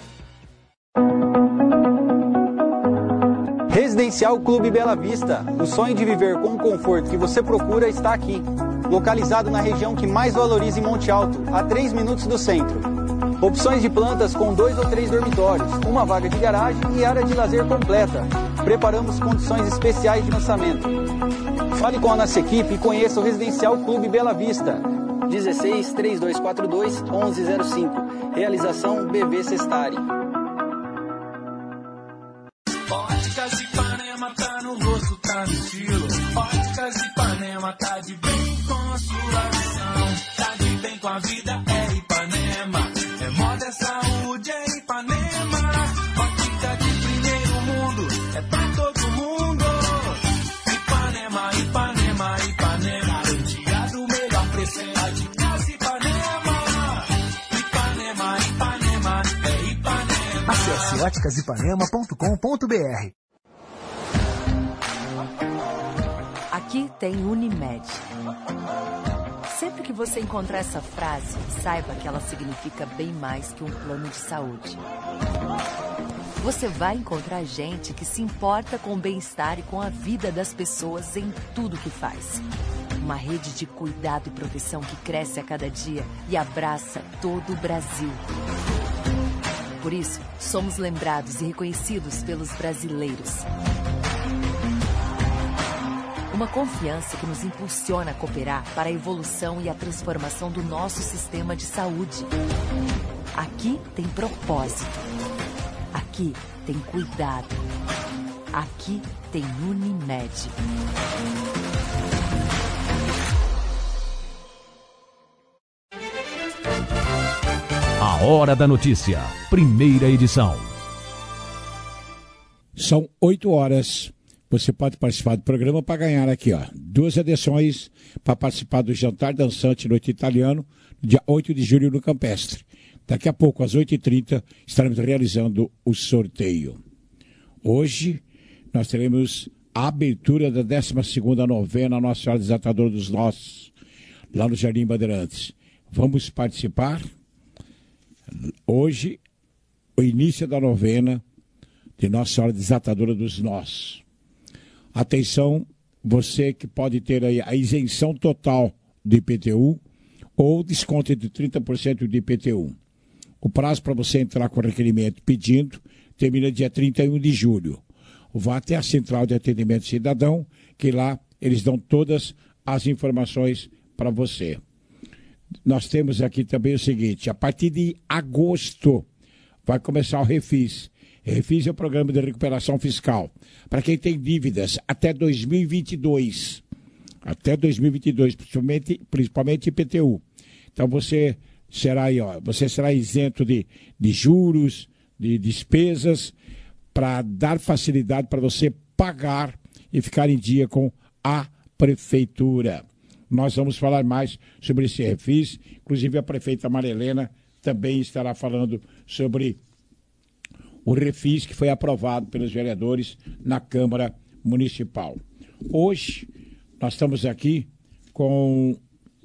Residencial Clube Bela Vista. O sonho de viver com o conforto que você procura está aqui. Localizado na região que mais valoriza em Monte Alto, a três minutos do centro. Opções de plantas com dois ou três dormitórios, uma vaga de garagem e área de lazer completa. Preparamos condições especiais de lançamento. Fale com a nossa equipe e conheça o Residencial Clube Bela Vista. dezesseis, três dois quatro dois, onze zero cinco. Realização B V Sestari. Óticas Ipanema tá no rosto, tá no estilo. Óticas Ipanema tá de bem com a sua visão. Tá de bem com a vida, é Ipanema. É moda, é saúde, é Ipanema. Ótica de primeiro mundo, é pra todo mundo. Ipanema, Ipanema, Ipanema. Penteado, melhor preço, é de casa Ipanema. Ipanema, Ipanema, é Ipanema. Acesse óticas ipanema ponto com ponto b r. Aqui tem Unimed. Sempre que você encontrar essa frase, saiba que ela significa bem mais que um plano de saúde. Você vai encontrar gente que se importa com o bem-estar e com a vida das pessoas em tudo que faz. Uma rede de cuidado e proteção que cresce a cada dia e abraça todo o Brasil. Por isso, somos lembrados e reconhecidos pelos brasileiros. Uma confiança que nos impulsiona a cooperar para a evolução e a transformação do nosso sistema de saúde. Aqui tem propósito. Aqui tem cuidado. Aqui tem Unimed. A Hora da Notícia, primeira edição. São oito horas. Você pode participar do programa para ganhar aqui, ó, duas edições para participar do Jantar Dançante Noite Italiano, dia oito de julho no Campestre. Daqui a pouco, às oito e trinta, estaremos realizando o sorteio. Hoje, nós teremos a abertura da décima segunda novena Nossa Senhora Desatadora dos Nós, lá no Jardim Bandeirantes. Vamos participar? Hoje, o início da novena de Nossa Senhora Desatadora dos Nós. Atenção, você que pode ter aí a isenção total do I P T U ou desconto de trinta por cento do I P T U. O prazo para você entrar com o requerimento pedindo termina dia trinta e um de julho. Vá até a Central de Atendimento Cidadão, que lá eles dão todas as informações para você. Nós temos aqui também o seguinte, a partir de agosto vai começar o Refis. Refis é o programa de recuperação fiscal. Para quem tem dívidas até dois mil e vinte e dois. Até dois mil e vinte e dois, principalmente, principalmente I P T U. Então você será aí, ó, você será isento de, de juros, de despesas, para dar facilidade para você pagar e ficar em dia com a prefeitura. Nós vamos falar mais sobre esse Refis. Inclusive a prefeita Maria Helena também estará falando sobre o Refis que foi aprovado pelos vereadores na Câmara Municipal. Hoje, nós estamos aqui com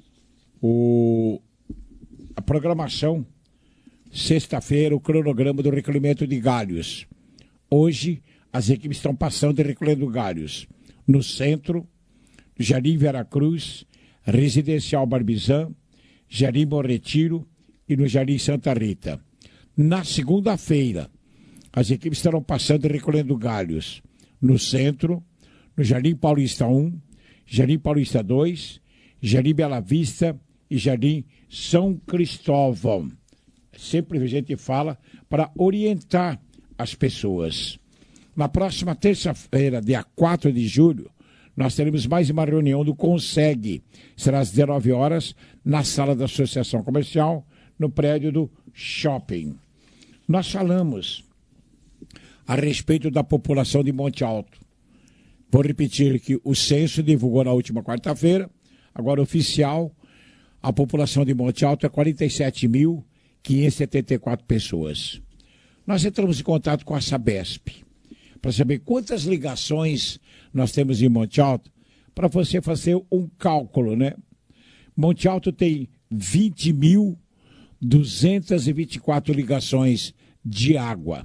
o, a programação, sexta-feira, o cronograma do recolhimento de galhos. Hoje, as equipes estão passando e recolhendo galhos no centro, Jardim Veracruz, Residencial Barbizan, Jardim Bom Retiro e no Jardim Santa Rita. Na segunda-feira, as equipes estarão passando e recolhendo galhos no centro, no Jardim Paulista um, Jardim Paulista dois, Jardim Bela Vista e Jardim São Cristóvão. Sempre a gente fala para orientar as pessoas. Na próxima terça-feira, dia quatro de julho, nós teremos mais uma reunião do Conseg. Será às dezenove horas, na sala da Associação Comercial, no prédio do Shopping. Nós falamos a respeito da população de Monte Alto. Vou repetir que o censo divulgou na última quarta-feira, agora oficial, a população de Monte Alto é quarenta e sete mil quinhentas e setenta e quatro pessoas. Nós entramos em contato com a Sabesp para saber quantas ligações nós temos em Monte Alto, para você fazer um cálculo, né? Monte Alto tem vinte mil duzentas e vinte e quatro ligações de água.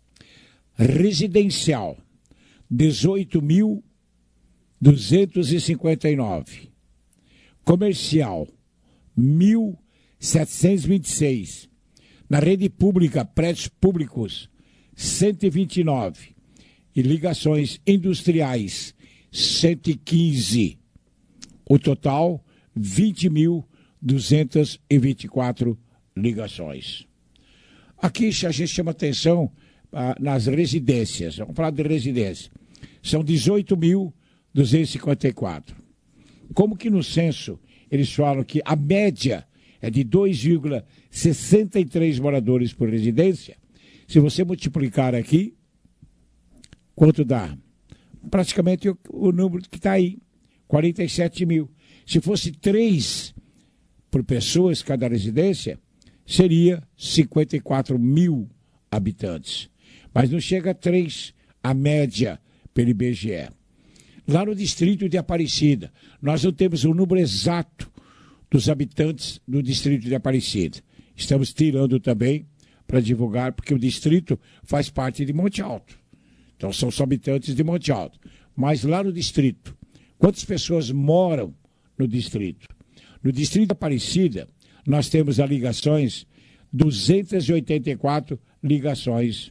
Residencial, dezoito mil duzentos e cinquenta e nove. Comercial, mil setecentos e vinte e seis. Na rede pública, prédios públicos, cento e vinte e nove. E ligações industriais, cento e quinze. O total, vinte mil duzentas e vinte e quatro ligações. Aqui a gente chama atenção ah, nas residências. Vamos falar de residência. São dezoito mil duzentos e cinquenta e quatro. Como que no censo eles falam que a média é de dois vírgula sessenta e três moradores por residência, se você multiplicar aqui, quanto dá? Praticamente o, o número que está aí, quarenta e sete mil. Se fosse três por pessoas cada residência, seria cinquenta e quatro mil habitantes. Mas não chega a três a média pelo I B G E. Lá no distrito de Aparecida, nós não temos o número exato dos habitantes do distrito de Aparecida. Estamos tirando também para divulgar, porque o distrito faz parte de Monte Alto. Então são só habitantes de Monte Alto. Mas lá no distrito, quantas pessoas moram no distrito? No distrito de Aparecida, nós temos as ligações, duzentas e oitenta e quatro ligações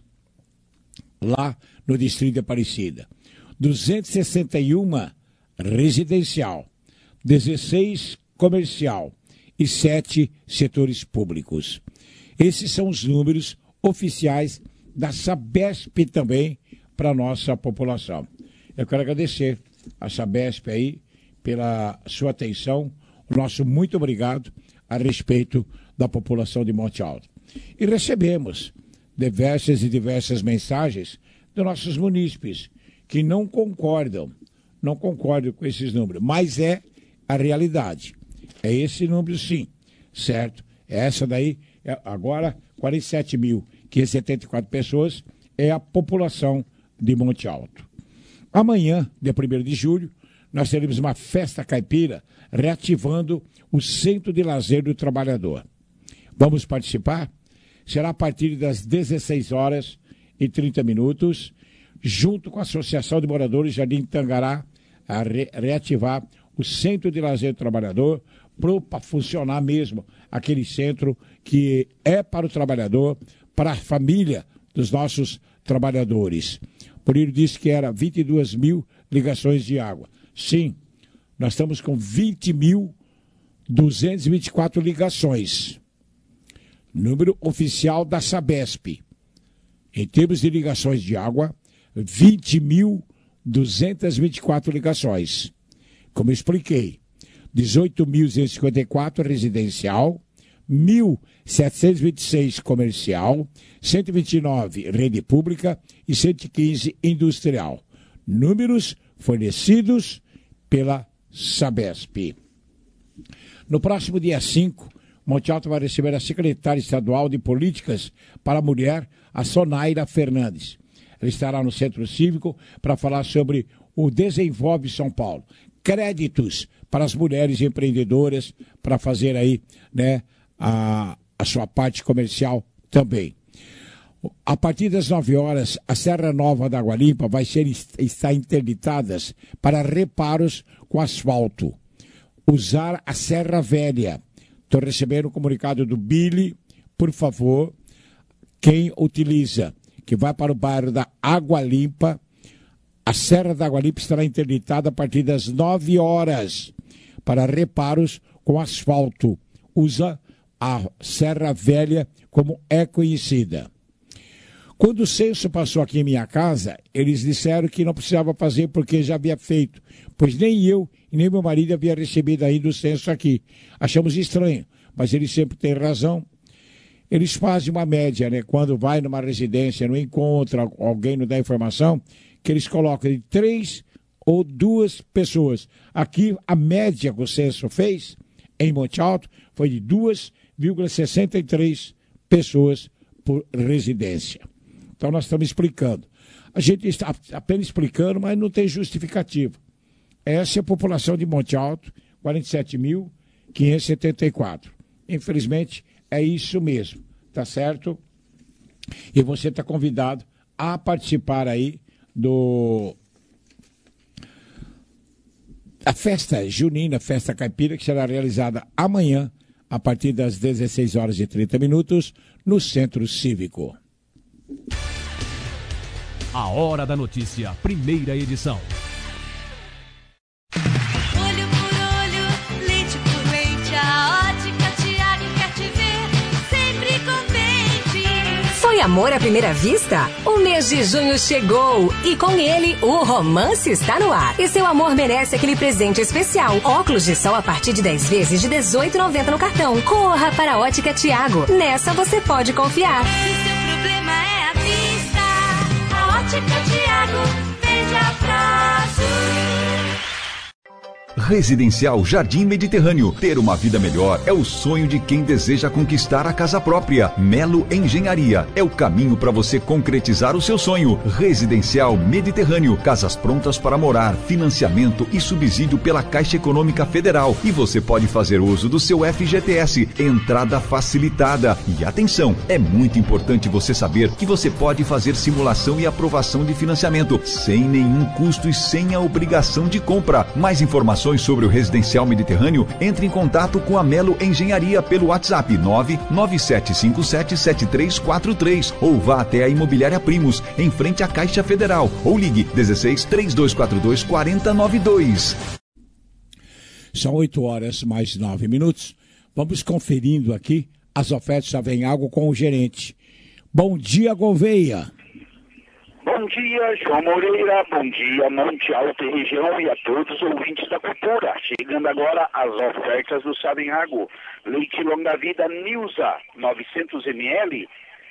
lá no distrito de Aparecida. duzentas e sessenta e uma residencial, dezesseis comercial e sete setores públicos. Esses são os números oficiais da Sabesp também para a nossa população. Eu quero agradecer a Sabesp aí pela sua atenção, o nosso muito obrigado a respeito da população de Monte Alto. E recebemos diversas e diversas mensagens dos nossos munícipes que não concordam, não concordam com esses números, mas é a realidade. É esse número sim, certo? Essa daí, é agora, quarenta e sete mil quinhentas e setenta e quatro pessoas é a população de Monte Alto. Amanhã, dia primeiro de julho, nós teremos uma festa caipira reativando o Centro de Lazer do Trabalhador. Vamos participar? Será a partir das dezesseis horas e trinta minutos, junto com a Associação de Moradores Jardim Tangará, a re reativar o Centro de Lazer do Trabalhador, para funcionar mesmo aquele centro que é para o trabalhador, para a família dos nossos trabalhadores. Por ele disse que era vinte e duas mil ligações de água. Sim, nós estamos com vinte mil duzentas e vinte e quatro ligações. Número oficial da Sabesp. Em termos de ligações de água, vinte mil duzentas e vinte e quatro ligações. Como eu expliquei, dezoito mil duzentos e cinquenta e quatro residencial, mil setecentos e vinte e seis comercial, cento e vinte e nove rede pública e cento e quinze industrial. Números fornecidos pela Sabesp. No próximo dia cinco, Monte Alto vai receber a secretária estadual de Políticas para a Mulher, a Sonaira Fernandes. Ela estará no Centro Cívico para falar sobre o Desenvolve São Paulo. Créditos para as mulheres empreendedoras, para fazer aí, né, a, a sua parte comercial também. A partir das nove horas, a Serra Nova da Água Limpa vai ser, estar interditadas para reparos com asfalto. Usar a Serra Velha. Estou recebendo um comunicado do Billy, por favor, quem utiliza, que vai para o bairro da Água Limpa, a Serra da Água Limpa estará interditada a partir das nove horas para reparos com asfalto. Usa a Serra Velha como é conhecida. Quando o censo passou aqui em minha casa, eles disseram que não precisava fazer porque já havia feito, pois nem eu e nem meu marido havia recebido ainda o censo aqui. Achamos estranho, mas eles sempre têm razão. eles fazem uma média, né? Quando vai numa residência, não encontra, alguém não dá informação, que eles colocam de três ou duas pessoas. Aqui, a média que o censo fez, em Monte Alto, foi de duas vírgula sessenta e três pessoas por residência. Então, nós estamos explicando. A gente está apenas explicando, mas não tem justificativa. Essa é a população de Monte Alto, quarenta e sete mil quinhentos e setenta e quatro. Infelizmente, é isso mesmo, tá certo? E você está convidado a participar aí do... a festa junina, festa caipira, que será realizada amanhã, a partir das dezesseis horas e trinta minutos, no Centro Cívico. A Hora da Notícia, primeira edição. Olho por olho, leite por leite, a Ótica Tiago quer te ver sempre contente. Foi amor à primeira vista? O mês de junho chegou e com ele o romance está no ar. E seu amor merece aquele presente especial. Óculos de sol a partir de dez vezes de dezoito reais e noventa centavos no cartão. Corra para a Ótica Tiago. Nessa você pode confiar. Se seu problema é a vista, a Ótica Tiago vende a prazo. Residencial Jardim Mediterrâneo. Ter uma vida melhor é o sonho de quem deseja conquistar a casa própria. Melo Engenharia é o caminho para você concretizar o seu sonho. Residencial Mediterrâneo. Casas prontas para morar, financiamento e subsídio pela Caixa Econômica Federal. E você pode fazer uso do seu F G T S. Entrada facilitada. E atenção, é muito importante você saber que você pode fazer simulação e aprovação de financiamento sem nenhum custo e sem a obrigação de compra. Mais informações sobre o Residencial Mediterrâneo, entre em contato com a Melo Engenharia pelo WhatsApp nove nove sete cinco sete sete três quatro três ou vá até a Imobiliária Primos, em frente à Caixa Federal, ou ligue dezesseis, três dois quatro dois, quatro zero nove dois. São oito horas mais nove minutos. Vamos conferindo aqui as ofertas da Venhago com o gerente. Bom dia, Gouveia. Bom dia, João Moreira, bom dia, Monte Alto e região e a todos os ouvintes da cultura. Chegando agora as ofertas do Savenhago. Leite longa vida Nilza, novecentos mililitros,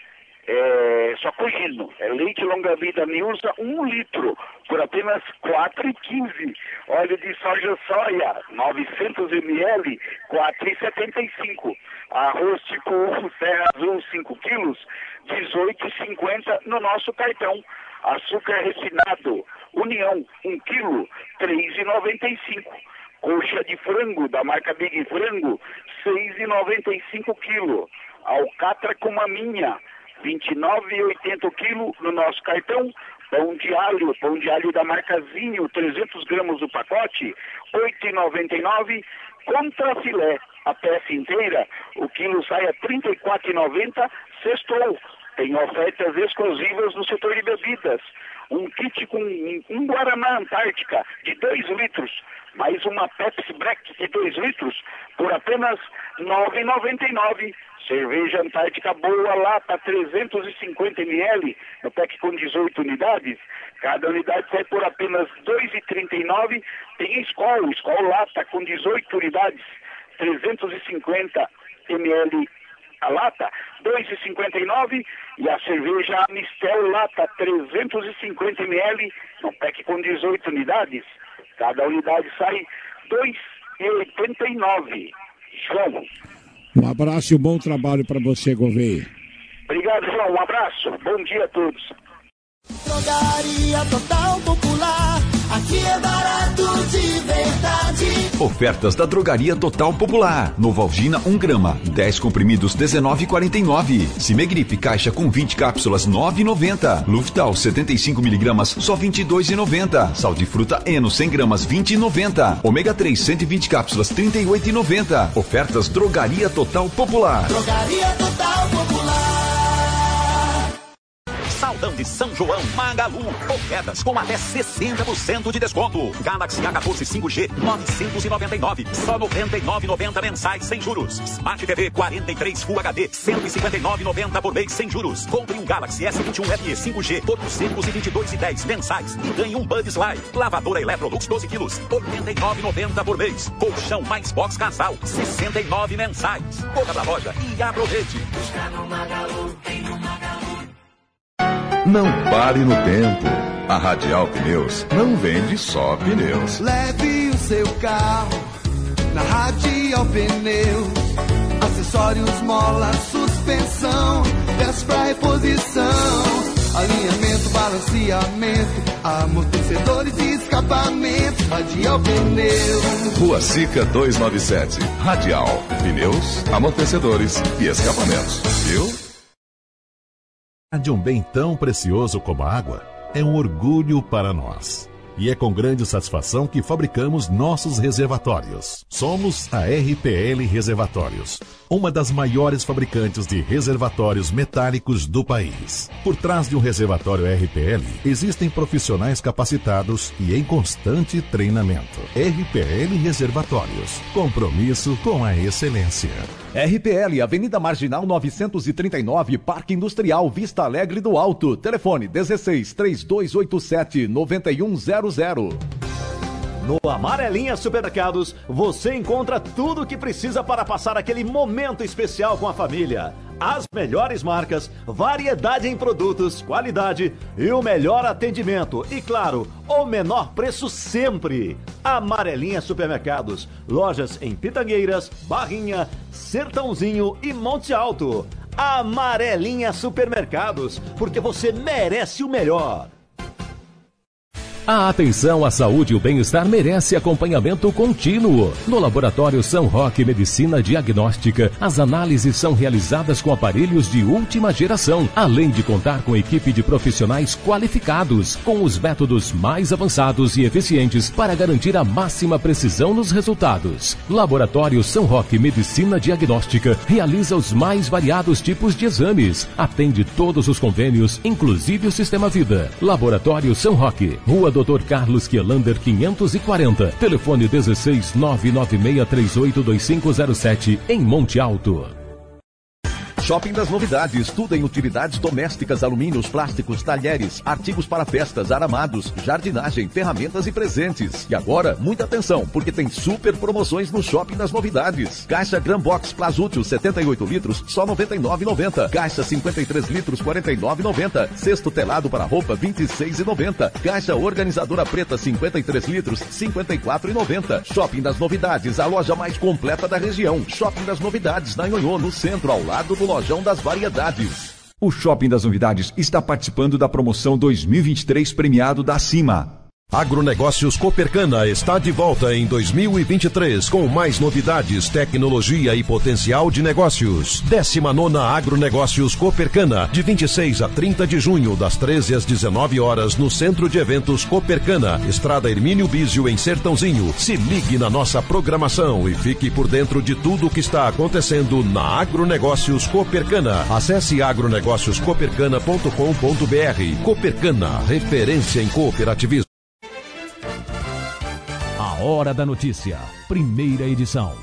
é, só corrigindo, é leite longa vida Nilza, um litro, por apenas quatro reais e quinze centavos. Óleo de soja soia, novecentos mililitros, quatro reais e setenta e cinco centavos. Arroz tipo Serra Azul, cinco quilos, dezoito reais e cinquenta centavos no nosso cartão. Açúcar refinado, União, um quilo, três reais e noventa e cinco centavos. Coxa de frango, da marca Big Frango, seis reais e noventa e cinco centavos quilo. Alcatra com maminha, vinte e nove reais e oitenta centavos quilo no nosso cartão. Pão de alho, pão de alho da marca Zinho, trezentos gramas o pacote, oito reais e noventa e nove centavos. Contra filé, a peça inteira, o quilo sai a trinta e quatro reais e noventa centavos. Sextou. Tem ofertas exclusivas no setor de bebidas. Um kit com um Guaraná Antártica de dois litros, mais uma Pepsi Black de dois litros, por apenas nove reais e noventa e nove centavos. Cerveja Antártica Boa Lata, trezentos e cinquenta mililitros, no pack com dezoito unidades. Cada unidade sai por apenas dois reais e trinta e nove centavos. Tem Skol, Skol Lata com dezoito unidades, trezentos e cinquenta mililitros a lata, dois reais e cinquenta e nove centavos. E a cerveja Mistel Lata, trezentos e cinquenta mililitros, no pack com dezoito unidades. Cada unidade sai dois reais e oitenta e nove centavos. João. Um abraço e um bom trabalho para você, Gouveia. Obrigado, João. Um abraço. Bom dia a todos. Drogaria Total Popular, aqui é barato de verdade. Ofertas da Drogaria Total Popular. Novalgina um grama, dez comprimidos, dezenove reais e quarenta e nove centavos. Cimegripe caixa com vinte cápsulas, nove reais e noventa centavos. Luftal setenta e cinco miligramas, só vinte e dois reais e noventa centavos. Sal de fruta Eno cem gramas, vinte reais e noventa centavos. Ômega três cento e vinte cápsulas, trinta e oito reais e noventa centavos. Ofertas Drogaria Total Popular. Drogaria Total Popular. Atacadão de São João, Magalu. Ofertas com até sessenta por cento de desconto. Galaxy A quatorze cinco G, novecentos e noventa e nove. Só noventa e nove reais e noventa centavos mensais sem juros. Smart T V quarenta e três Full H D, cento e cinquenta e nove reais e noventa centavos por mês sem juros. Compre um Galaxy S vinte e um F E cinco G por duzentos e vinte e dois reais e dez centavos mensais e ganhe um Bud Slide. Lavadora Electrolux doze quilos, oitenta e nove reais e noventa centavos por mês. Colchão mais box casal, sessenta e nove reais mensais. Corra pra loja e aproveite. Não pare no tempo. A Radial Pneus não vende só pneus. Leve o seu carro na Radial Pneus. Acessórios, mola, suspensão, peças pra reposição, alinhamento, balanceamento, amortecedores e escapamento. Radial Pneus. Rua Sica duzentos e noventa e sete. Radial Pneus, amortecedores e escapamentos. Viu? De um bem tão precioso como a água é um orgulho para nós. E é com grande satisfação que fabricamos nossos reservatórios. Somos a R P L Reservatórios, uma das maiores fabricantes de reservatórios metálicos do país. Por trás de um reservatório R P L, existem profissionais capacitados e em constante treinamento. R P L Reservatórios, compromisso com a excelência. R P L, Avenida Marginal novecentos e trinta e nove, Parque Industrial, Vista Alegre do Alto. Telefone dezesseis, três dois oito sete, nove um zero zero. No Amarelinha Supermercados, você encontra tudo o que precisa para passar aquele momento especial com a família. As melhores marcas, variedade em produtos, qualidade e o melhor atendimento. E claro, o menor preço sempre. Amarelinha Supermercados. Lojas em Pitangueiras, Barrinha, Sertãozinho e Monte Alto. Amarelinha Supermercados, porque você merece o melhor. A atenção à saúde e o bem-estar merece acompanhamento contínuo. No Laboratório São Roque Medicina Diagnóstica, as análises são realizadas com aparelhos de última geração, além de contar com equipe de profissionais qualificados, com os métodos mais avançados e eficientes para garantir a máxima precisão nos resultados. Laboratório São Roque Medicina Diagnóstica realiza os mais variados tipos de exames, atende todos os convênios, inclusive o Sistema Vida. Laboratório São Roque, Rua doutor Carlos Quielander quinhentos e quarenta, telefone dezesseis, nove nove seis três oito dois cinco zero sete, em Monte Alto. Shopping das Novidades, tudo em utilidades domésticas, alumínios, plásticos, talheres, artigos para festas, aramados, jardinagem, ferramentas e presentes. E agora, muita atenção, porque tem super promoções no Shopping das Novidades. Caixa Gran Box Plasútil setenta e oito litros, só noventa e nove reais e noventa centavos. Caixa cinquenta e três litros, quarenta e nove reais e noventa centavos. Cesto telado para roupa, vinte e seis reais e noventa centavos. Caixa organizadora preta, cinquenta e três litros, cinquenta e quatro reais e noventa centavos. Shopping das Novidades, a loja mais completa da região. Shopping das Novidades, na Nhonhô, no centro, ao lado do Lojão das Variedades. O Shopping das Novidades está participando da promoção dois mil e vinte e três premiado da Cima. Agronegócios Copercana está de volta em dois mil e vinte e três com mais novidades, tecnologia e potencial de negócios. décima nona Agronegócios Copercana, de vinte e seis a trinta de junho, das treze às dezenove horas, no Centro de Eventos Copercana, Estrada Hermínio Bísio, em Sertãozinho. Se ligue na nossa programação e fique por dentro de tudo o que está acontecendo na Agronegócios Copercana. Acesse agronegócios copercana ponto com ponto br. Copercana, referência em cooperativismo. A Hora da Notícia, primeira edição.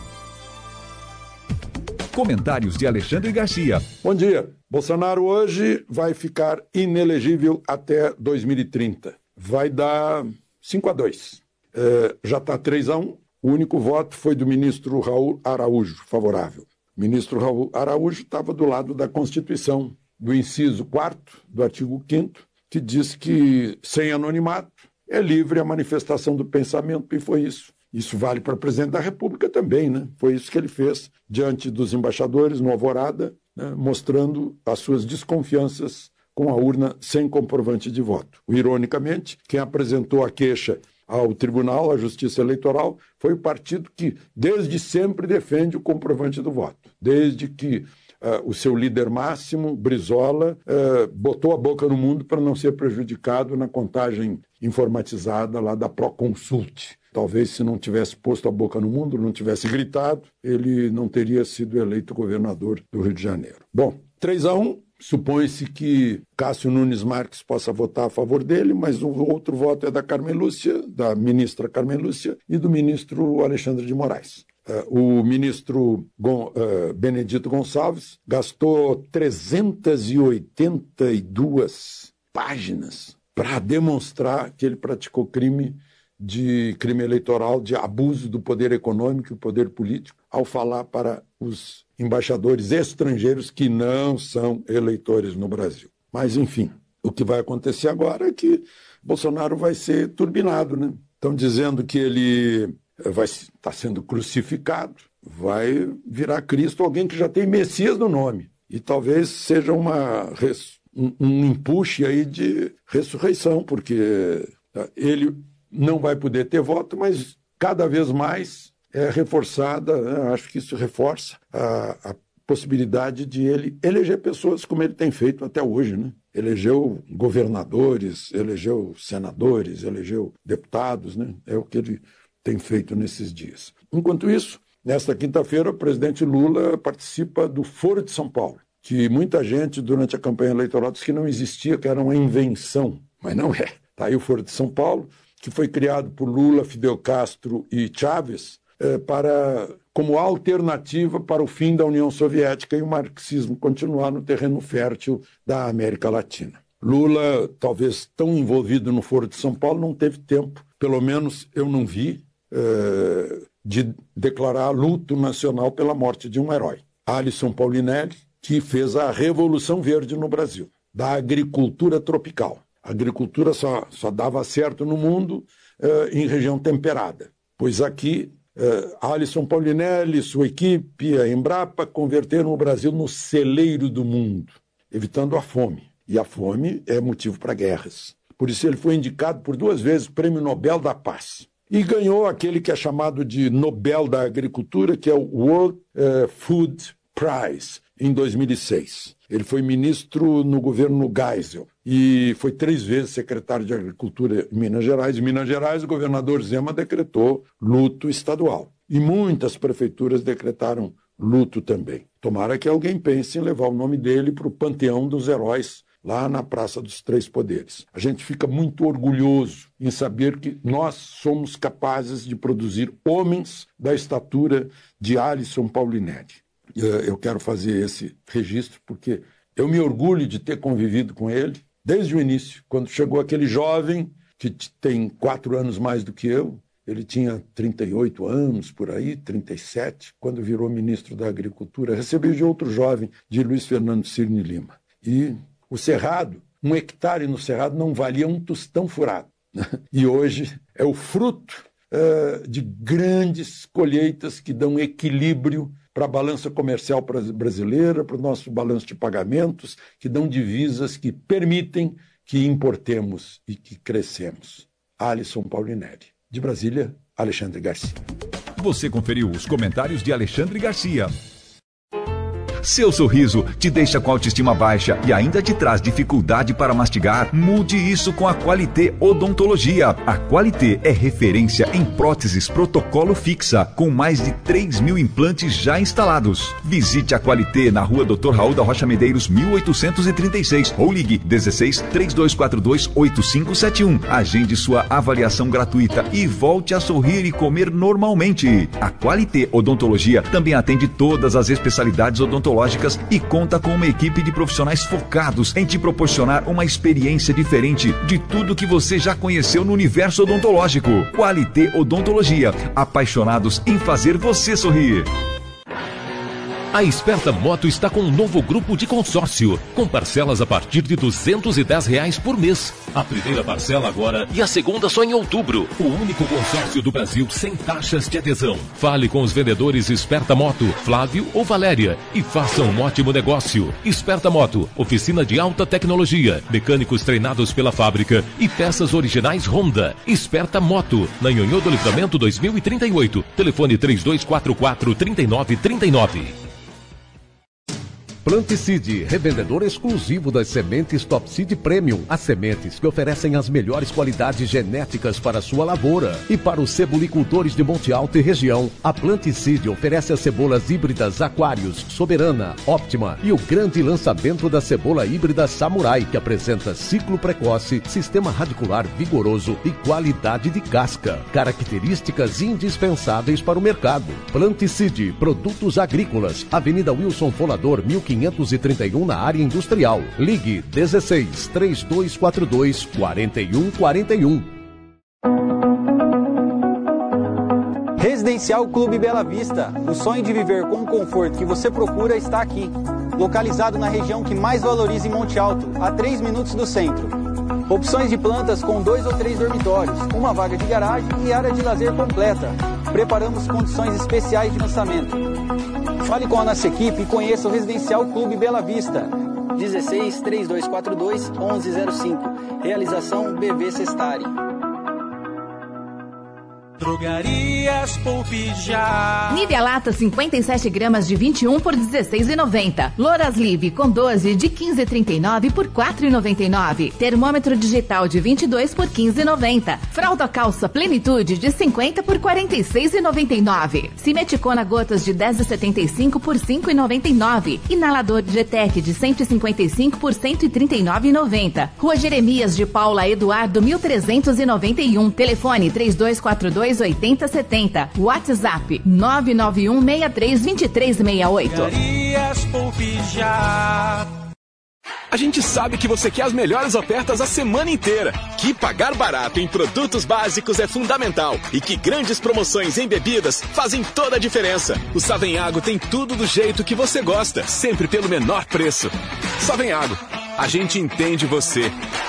Comentários de Alexandre Garcia. Bom dia. Bolsonaro hoje vai ficar inelegível até dois mil e trinta. Vai dar cinco a dois. É, já está três a um. O único voto foi do ministro Raul Araújo, favorável. O ministro Raul Araújo estava do lado da Constituição, do inciso quarto do artigo quinto, que diz que, sem anonimato, é livre a manifestação do pensamento, e foi isso. Isso vale para o presidente da República também, né? Foi isso que ele fez diante dos embaixadores no Alvorada, né? Mostrando as suas desconfianças com a urna sem comprovante de voto. Ironicamente, quem apresentou a queixa ao Tribunal, à Justiça Eleitoral, foi o partido que desde sempre defende o comprovante do voto. Desde que Uh, o seu líder máximo, Brizola, uh, botou a boca no mundo para não ser prejudicado na contagem informatizada lá da Proconsult. Talvez se não tivesse posto a boca no mundo, não tivesse gritado, ele não teria sido eleito governador do Rio de Janeiro. Bom, três a um, supõe-se que Cássio Nunes Marques possa votar a favor dele, mas o outro voto é da Carmen Lúcia, da ministra Carmen Lúcia, e do ministro Alexandre de Moraes. Uh, o ministro Gon, uh, Benedito Gonçalves gastou trezentas e oitenta e duas páginas para demonstrar que ele praticou crime de crime eleitoral, de abuso do poder econômico e poder político, ao falar para os embaixadores estrangeiros que não são eleitores no Brasil. Mas, enfim, o que vai acontecer agora é que Bolsonaro vai ser turbinado, né? Estão dizendo que ele vai estar sendo crucificado, vai virar Cristo, alguém que já tem Messias no nome. E talvez seja uma, um, um empuxe aí de ressurreição, porque ele não vai poder ter voto, mas cada vez mais é reforçada, né? Acho que isso reforça a, a possibilidade de ele eleger pessoas como ele tem feito até hoje, né? Elegeu governadores, elegeu senadores, elegeu deputados, né? É o que ele tem feito nesses dias. Enquanto isso, nesta quinta-feira, o presidente Lula participa do Foro de São Paulo, que muita gente, durante a campanha eleitoral, disse que não existia, que era uma invenção, mas não é. Está aí o Foro de São Paulo, que foi criado por Lula, Fidel Castro e Chávez, eh, para, como alternativa para o fim da União Soviética e o marxismo continuar no terreno fértil da América Latina. Lula, talvez tão envolvido no Foro de São Paulo, não teve tempo, pelo menos eu não vi, eh, de declarar luto nacional pela morte de um herói. Alisson Paulinelli, que fez a Revolução Verde no Brasil, da agricultura tropical. A agricultura só, só dava certo no mundo uh, em região temperada, pois aqui uh, Alisson Paulinelli, sua equipe, a Embrapa, converteram o Brasil no celeiro do mundo, evitando a fome. E a fome é motivo para guerras. Por isso ele foi indicado por duas vezes o Prêmio Nobel da Paz. E ganhou aquele que é chamado de Nobel da Agricultura, que é o World uh, Food Prize, em dois mil e seis. Ele foi ministro no governo Geisel e foi três vezes secretário de Agricultura em Minas Gerais. Em Minas Gerais, o governador Zema decretou luto estadual. E muitas prefeituras decretaram luto também. Tomara que alguém pense em levar o nome dele para o panteão dos heróis, lá na Praça dos Três Poderes. A gente fica muito orgulhoso em saber que nós somos capazes de produzir homens da estatura de Alisson Paulinelli. Eu quero fazer esse registro porque eu me orgulho de ter convivido com ele desde o início, quando chegou aquele jovem que tem quatro anos mais do que eu. Ele tinha trinta e oito anos, por aí, trinta e sete, quando virou ministro da Agricultura. Recebi de outro jovem, de Luiz Fernando Cirne Lima. E o Cerrado, um hectare no Cerrado não valia um tostão furado. E hoje é o fruto uh, de grandes colheitas que dão equilíbrio para a balança comercial brasileira, para o nosso balanço de pagamentos, que dão divisas que permitem que importemos e que crescemos. Alisson Paulinelli. De Brasília, Alexandre Garcia. Você conferiu os comentários de Alexandre Garcia. Seu sorriso te deixa com a autoestima baixa e ainda te traz dificuldade para mastigar? Mude isso com a Qualité Odontologia. A Qualité é referência em próteses protocolo fixa, com mais de três mil implantes já instalados. Visite a Qualité na rua doutor Raul da Rocha Medeiros, mil oitocentos e trinta e seis, ou ligue dezesseis, três dois quatro dois, oito cinco sete um. Agende sua avaliação gratuita e volte a sorrir e comer normalmente. A Qualité Odontologia também atende todas as especialidades odontológicas e conta com uma equipe de profissionais focados em te proporcionar uma experiência diferente de tudo que você já conheceu no universo odontológico. Qualité Odontologia, apaixonados em fazer você sorrir. A Esperta Moto está com um novo grupo de consórcio, com parcelas a partir de duzentos e dez reais por mês. A primeira parcela agora e a segunda só em outubro. O único consórcio do Brasil sem taxas de adesão. Fale com os vendedores Esperta Moto, Flávio ou Valéria, e faça um ótimo negócio. Esperta Moto, oficina de alta tecnologia, mecânicos treinados pela fábrica e peças originais Honda. Esperta Moto, na Nhonhô do Livramento dois mil e trinta e oito. Telefone três dois quatro quatro, três nove três nove. Planticide, revendedor exclusivo das sementes Top Seed Premium. As sementes que oferecem as melhores qualidades genéticas para a sua lavoura. E para os cebolicultores de Monte Alto e região, a Planticide oferece as cebolas híbridas Aquários, Soberana, Óptima e o grande lançamento da cebola híbrida Samurai, que apresenta ciclo precoce, sistema radicular vigoroso e qualidade de casca. Características indispensáveis para o mercado. Planticide, produtos agrícolas. Avenida Wilson Folador, mil quinhentos e trinta e um, na área industrial. Ligue dezesseis, três dois quatro dois, quatro um quatro um. Residencial Clube Bela Vista. O sonho de viver com o conforto que você procura está aqui. Localizado na região que mais valoriza em Monte Alto, a três minutos do centro. Opções de plantas com dois ou três dormitórios, uma vaga de garagem e área de lazer completa. Preparamos condições especiais de lançamento. Fale com a nossa equipe e conheça o Residencial Clube Bela Vista. dezesseis, três dois quatro dois, onze zero cinco. Realização B V Sestari. Drogarias Poupe Já. Nivea Lata cinquenta e sete gramas de vinte e um por dezesseis e noventa. Loras Live com doze de quinze e trinta e nove por quatro e noventa e nove. Termômetro digital de vinte e dois por quinze e noventa. Fralda calça Plenitude de cinquenta por quarenta e seis e noventa e nove. Simeticona gotas de dez e setenta e cinco por cinco e noventa e nove. Inalador G-Tec de cento e cinquenta e cinco por cento e trinta e nove e noventa. Rua Jeremias de Paula Eduardo mil trezentos e noventa e um. Telefone três dois quatro dois oitenta setenta. WhatsApp nove nove um seis três dois três seis oito. Drogarias Poupe Já. A gente sabe que você quer as melhores ofertas a semana inteira, que pagar barato em produtos básicos é fundamental e que grandes promoções em bebidas fazem toda a diferença. O Savenhago tem tudo do jeito que você gosta, sempre pelo menor preço. Savenhago, a gente entende você.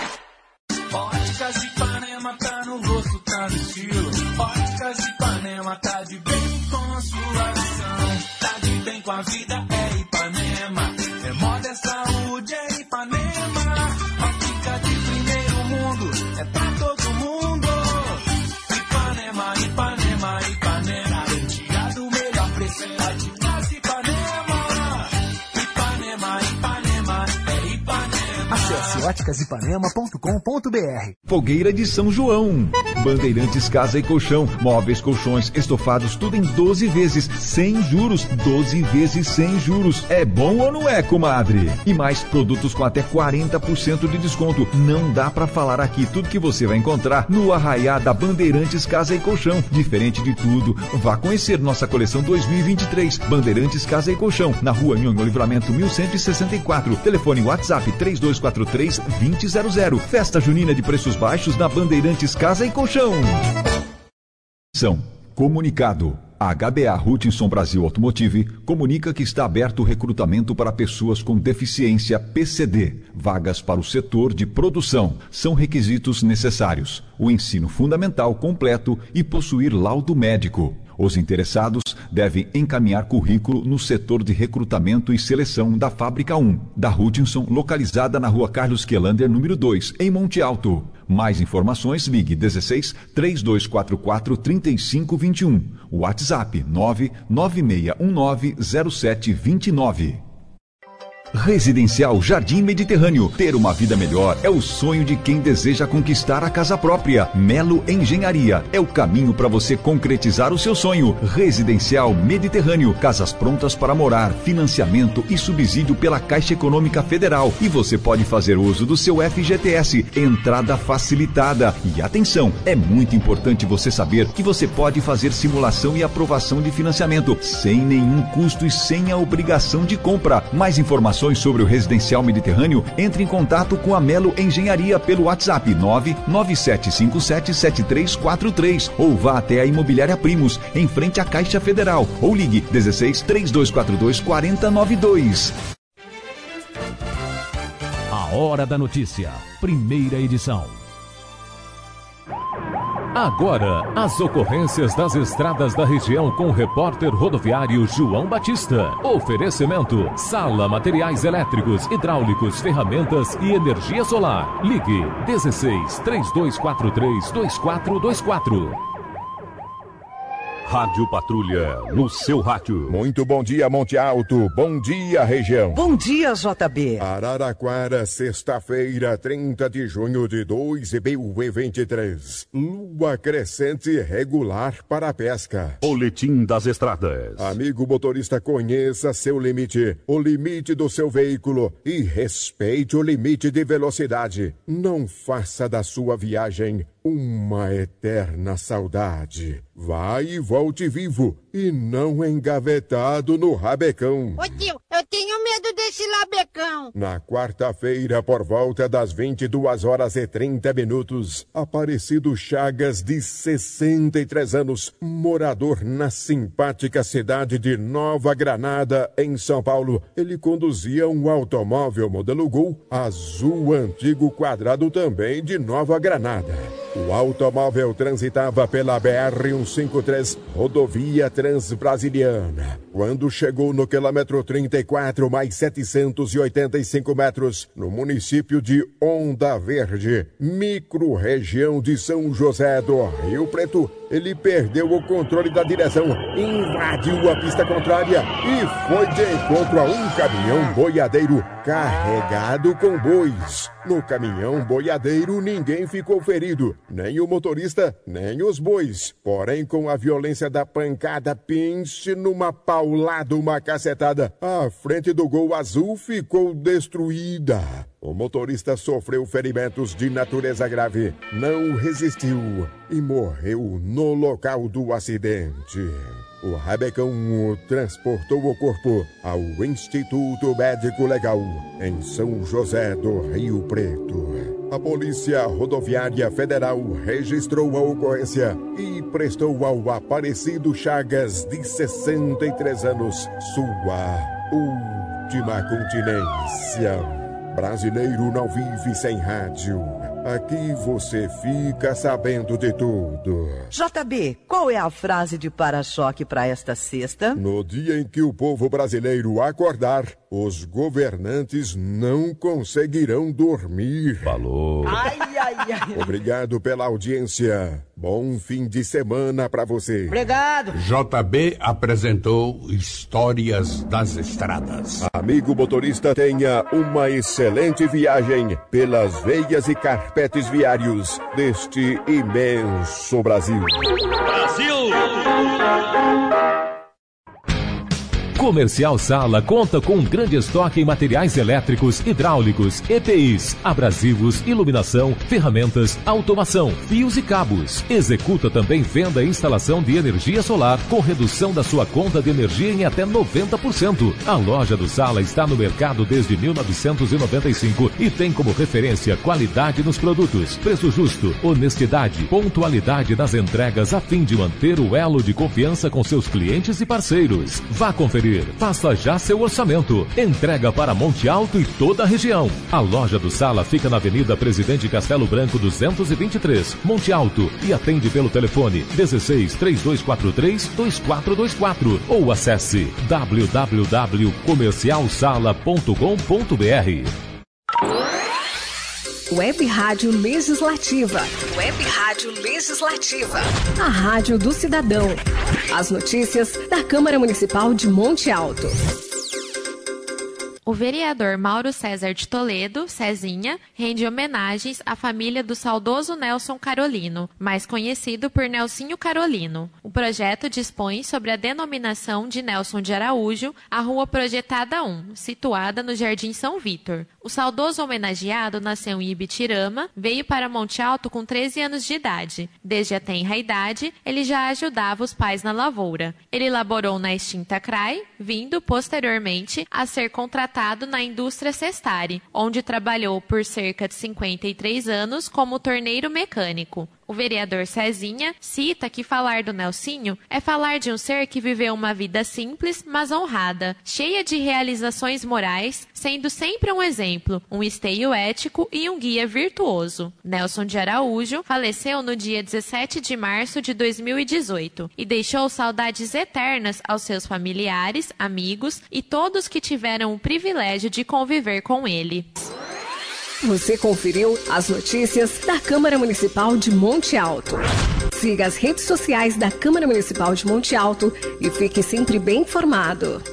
Óticas Ipanema tá no rosto, tá no estilo. Óticas Ipanema tá de bem com a sua visão. Tá de bem com a vida, é Ipanema. É moda, é saúde, é Ipanema. Ótica de primeiro mundo, é pra todo mundo. Ipanema, Ipanema, Ipanema. Garantia do melhor preço, é de casa Ipanema. Ipanema, Ipanema, é Ipanema. Acesse óticas ipanema ponto com ponto b r. Fogueira de São João. Bandeirantes Casa e Colchão. Móveis, colchões, estofados, tudo em doze vezes, sem juros. doze vezes sem juros. É bom ou não é, comadre? E mais, produtos com até quarenta por cento de desconto. Não dá pra falar aqui tudo que você vai encontrar no arraiá da Bandeirantes Casa e Colchão. Diferente de tudo, vá conhecer nossa coleção dois mil e vinte e três. Bandeirantes Casa e Colchão, na rua Nhonho Livramento mil cento e sessenta e quatro. Telefone WhatsApp três dois quatro três, dois zero zero zero. Festa junina de preços baixos na Bandeirantes Casa e Colchão. São comunicado. A H B A Hutchinson Brasil Automotive comunica que está aberto o recrutamento para pessoas com deficiência P C D. Vagas para o setor de produção. São requisitos necessários: o ensino fundamental completo e possuir laudo médico. Os interessados devem encaminhar currículo no setor de recrutamento e seleção da Fábrica um, da Hutchinson, localizada na rua Carlos Quelander, número dois, em Monte Alto. Mais informações, ligue dezesseis, três dois quatro quatro, três cinco dois um. WhatsApp nove nove seis um nove zero sete dois nove. Residencial Jardim Mediterrâneo. Ter uma vida melhor é o sonho de quem deseja conquistar a casa própria. Melo Engenharia é o caminho para você concretizar o seu sonho. Residencial Mediterrâneo. Casas prontas para morar, financiamento e subsídio pela Caixa Econômica Federal. E você pode fazer uso do seu F G T S. Entrada facilitada. E atenção, é muito importante você saber que você pode fazer simulação e aprovação de financiamento sem nenhum custo e sem a obrigação de compra. Mais informações sobre o Residencial Mediterrâneo, entre em contato com a Melo Engenharia pelo WhatsApp nove nove sete cinco sete sete três quatro três ou vá até a Imobiliária Primos, em frente à Caixa Federal, ou ligue dezesseis, três dois quatro dois, quatro zero nove dois. A Hora da Notícia, primeira edição. Agora, as ocorrências das estradas da região com o repórter rodoviário João Batista. Oferecimento: Sala Materiais Elétricos, Hidráulicos, Ferramentas e Energia Solar. Ligue dezesseis, três dois quatro três, dois quatro dois quatro. Rádio Patrulha, no seu rádio. Muito bom dia, Monte Alto. Bom dia, região. Bom dia, J B. Araraquara, sexta-feira, trinta de junho de dois mil e vinte e três. Lua crescente regular para a pesca. Boletim das estradas. Amigo motorista, conheça seu limite, o limite do seu veículo e respeite o limite de velocidade. Não faça da sua viagem uma eterna saudade. Vai e volte vivo e não engavetado no rabecão. Ô tio, eu tenho medo desse rabecão. Na quarta-feira, por volta das vinte e duas horas e trinta minutos, Aparecido Chagas, de sessenta e três anos, morador na simpática cidade de Nova Granada, em São Paulo. Ele conduzia um automóvel modelo Gol azul antigo quadrado, também de Nova Granada. O automóvel transitava pela B R cento e cinquenta e três, rodovia Transbrasiliana. Quando chegou no quilômetro trinta e quatro mais setecentos e oitenta e cinco metros, no município de Onda Verde, micro-região de São José do Rio Preto, ele perdeu o controle da direção, invadiu a pista contrária e foi de encontro a um caminhão boiadeiro carregado com bois. No caminhão boiadeiro ninguém ficou ferido, nem o motorista, nem os bois. Porém, com a violência da pancada, pense numa paulada, uma cacetada, a frente do Gol azul ficou destruída. O motorista sofreu ferimentos de natureza grave, não resistiu e morreu no local do acidente. O rabecão transportou o corpo ao Instituto Médico Legal, em São José do Rio Preto. A Polícia Rodoviária Federal registrou a ocorrência e prestou ao Aparecido Chagas, de sessenta e três anos, sua última continência. Brasileiro não vive sem rádio. Aqui você fica sabendo de tudo. J B, qual é a frase de para-choque para esta sexta? No dia em que o povo brasileiro acordar, os governantes não conseguirão dormir. Falou. Ai, ai, ai. Obrigado pela audiência. Bom fim de semana para você. Obrigado. J B apresentou Histórias das Estradas. Amigo motorista, tenha uma excelente viagem pelas veias e carpetes viários deste imenso Brasil. Brasil! Comercial Sala conta com um grande estoque em materiais elétricos, hidráulicos, E P Is, abrasivos, iluminação, ferramentas, automação, fios e cabos. Executa também venda e instalação de energia solar com redução da sua conta de energia em até noventa por cento. A loja do Sala está no mercado desde mil novecentos e noventa e cinco e tem como referência qualidade nos produtos, preço justo, honestidade, pontualidade nas entregas a fim de manter o elo de confiança com seus clientes e parceiros. Vá conferir. Faça já seu orçamento. Entrega para Monte Alto e toda a região. A loja do Sala fica na Avenida Presidente Castelo Branco duzentos e vinte e três, Monte Alto, e atende pelo telefone dezesseis, três dois quatro três, dois quatro dois quatro ou acesse w w w ponto comercial sala ponto com ponto b r. Web Rádio Legislativa. Web Rádio Legislativa. A Rádio do Cidadão. As notícias da Câmara Municipal de Monte Alto. O vereador Mauro César de Toledo, Cezinha, rende homenagens à família do saudoso Nelson Carolino, mais conhecido por Nelsinho Carolino. O projeto dispõe sobre a denominação de Nelson de Araújo, a Rua Projetada um, situada no Jardim São Vítor. O saudoso homenageado nasceu em Ibitirama, veio para Monte Alto com treze anos de idade. Desde a tenra idade, ele já ajudava os pais na lavoura. Ele laborou na extinta C R A I, vindo, posteriormente, a ser contratado na indústria Cestari, onde trabalhou por cerca de cinquenta e três anos como torneiro mecânico. O vereador Cezinha cita que falar do Nelsinho é falar de um ser que viveu uma vida simples, mas honrada, cheia de realizações morais, sendo sempre um exemplo, um esteio ético e um guia virtuoso. Nelson de Araújo faleceu no dia dezessete de março de dois mil e dezoito e deixou saudades eternas aos seus familiares, amigos e todos que tiveram o privilégio de conviver com ele. Você conferiu as notícias da Câmara Municipal de Monte Alto. Siga as redes sociais da Câmara Municipal de Monte Alto e fique sempre bem informado.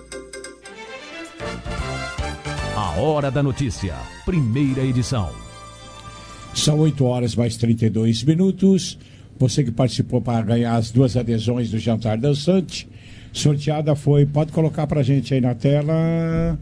A Hora da Notícia, primeira edição. São oito horas mais trinta e dois minutos. Você que participou para ganhar as duas adesões do Jantar Dançante, sorteada foi, pode colocar para a gente aí na tela,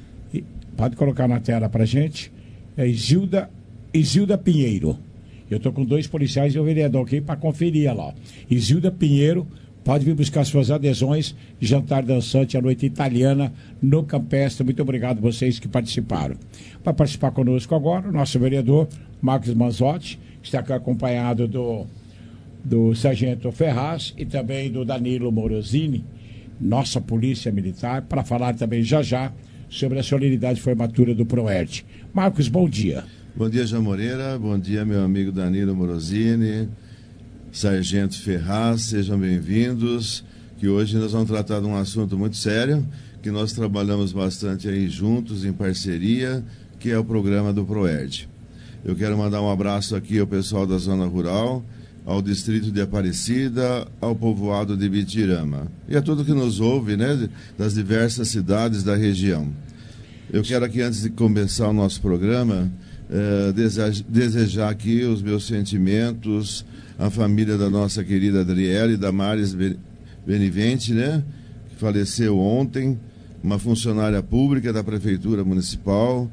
pode colocar na tela para a gente, é Isilda, Isilda Pinheiro. Eu estou com dois policiais e o vereador aqui para conferir lá. Isilda Pinheiro, pode vir buscar suas adesões, Jantar Dançante, a noite italiana no Campestre. Muito obrigado a vocês que participaram. Para participar conosco agora, o nosso vereador Marcos Manzotti, que está aqui acompanhado do, do Sargento Ferraz e também do Danilo Morosini, nossa Polícia Militar, para falar também já já sobre a solenidade de formatura do PROERD. Marcos, bom dia. Bom dia, João Moreira. Bom dia, meu amigo Danilo Morosini, Sargento Ferraz, sejam bem-vindos, que hoje nós vamos tratar de um assunto muito sério, que nós trabalhamos bastante aí juntos, em parceria, que é o programa do PROERD. Eu quero mandar um abraço aqui ao pessoal da Zona Rural, ao distrito de Aparecida, ao povoado de Bitirama, e a todo que nos ouve, né, das diversas cidades da região. Eu quero aqui, antes de começar o nosso programa, eh, desejar, desejar aqui os meus sentimentos à família da nossa querida Adriele Damares Benivente, né, que faleceu ontem, uma funcionária pública da Prefeitura Municipal,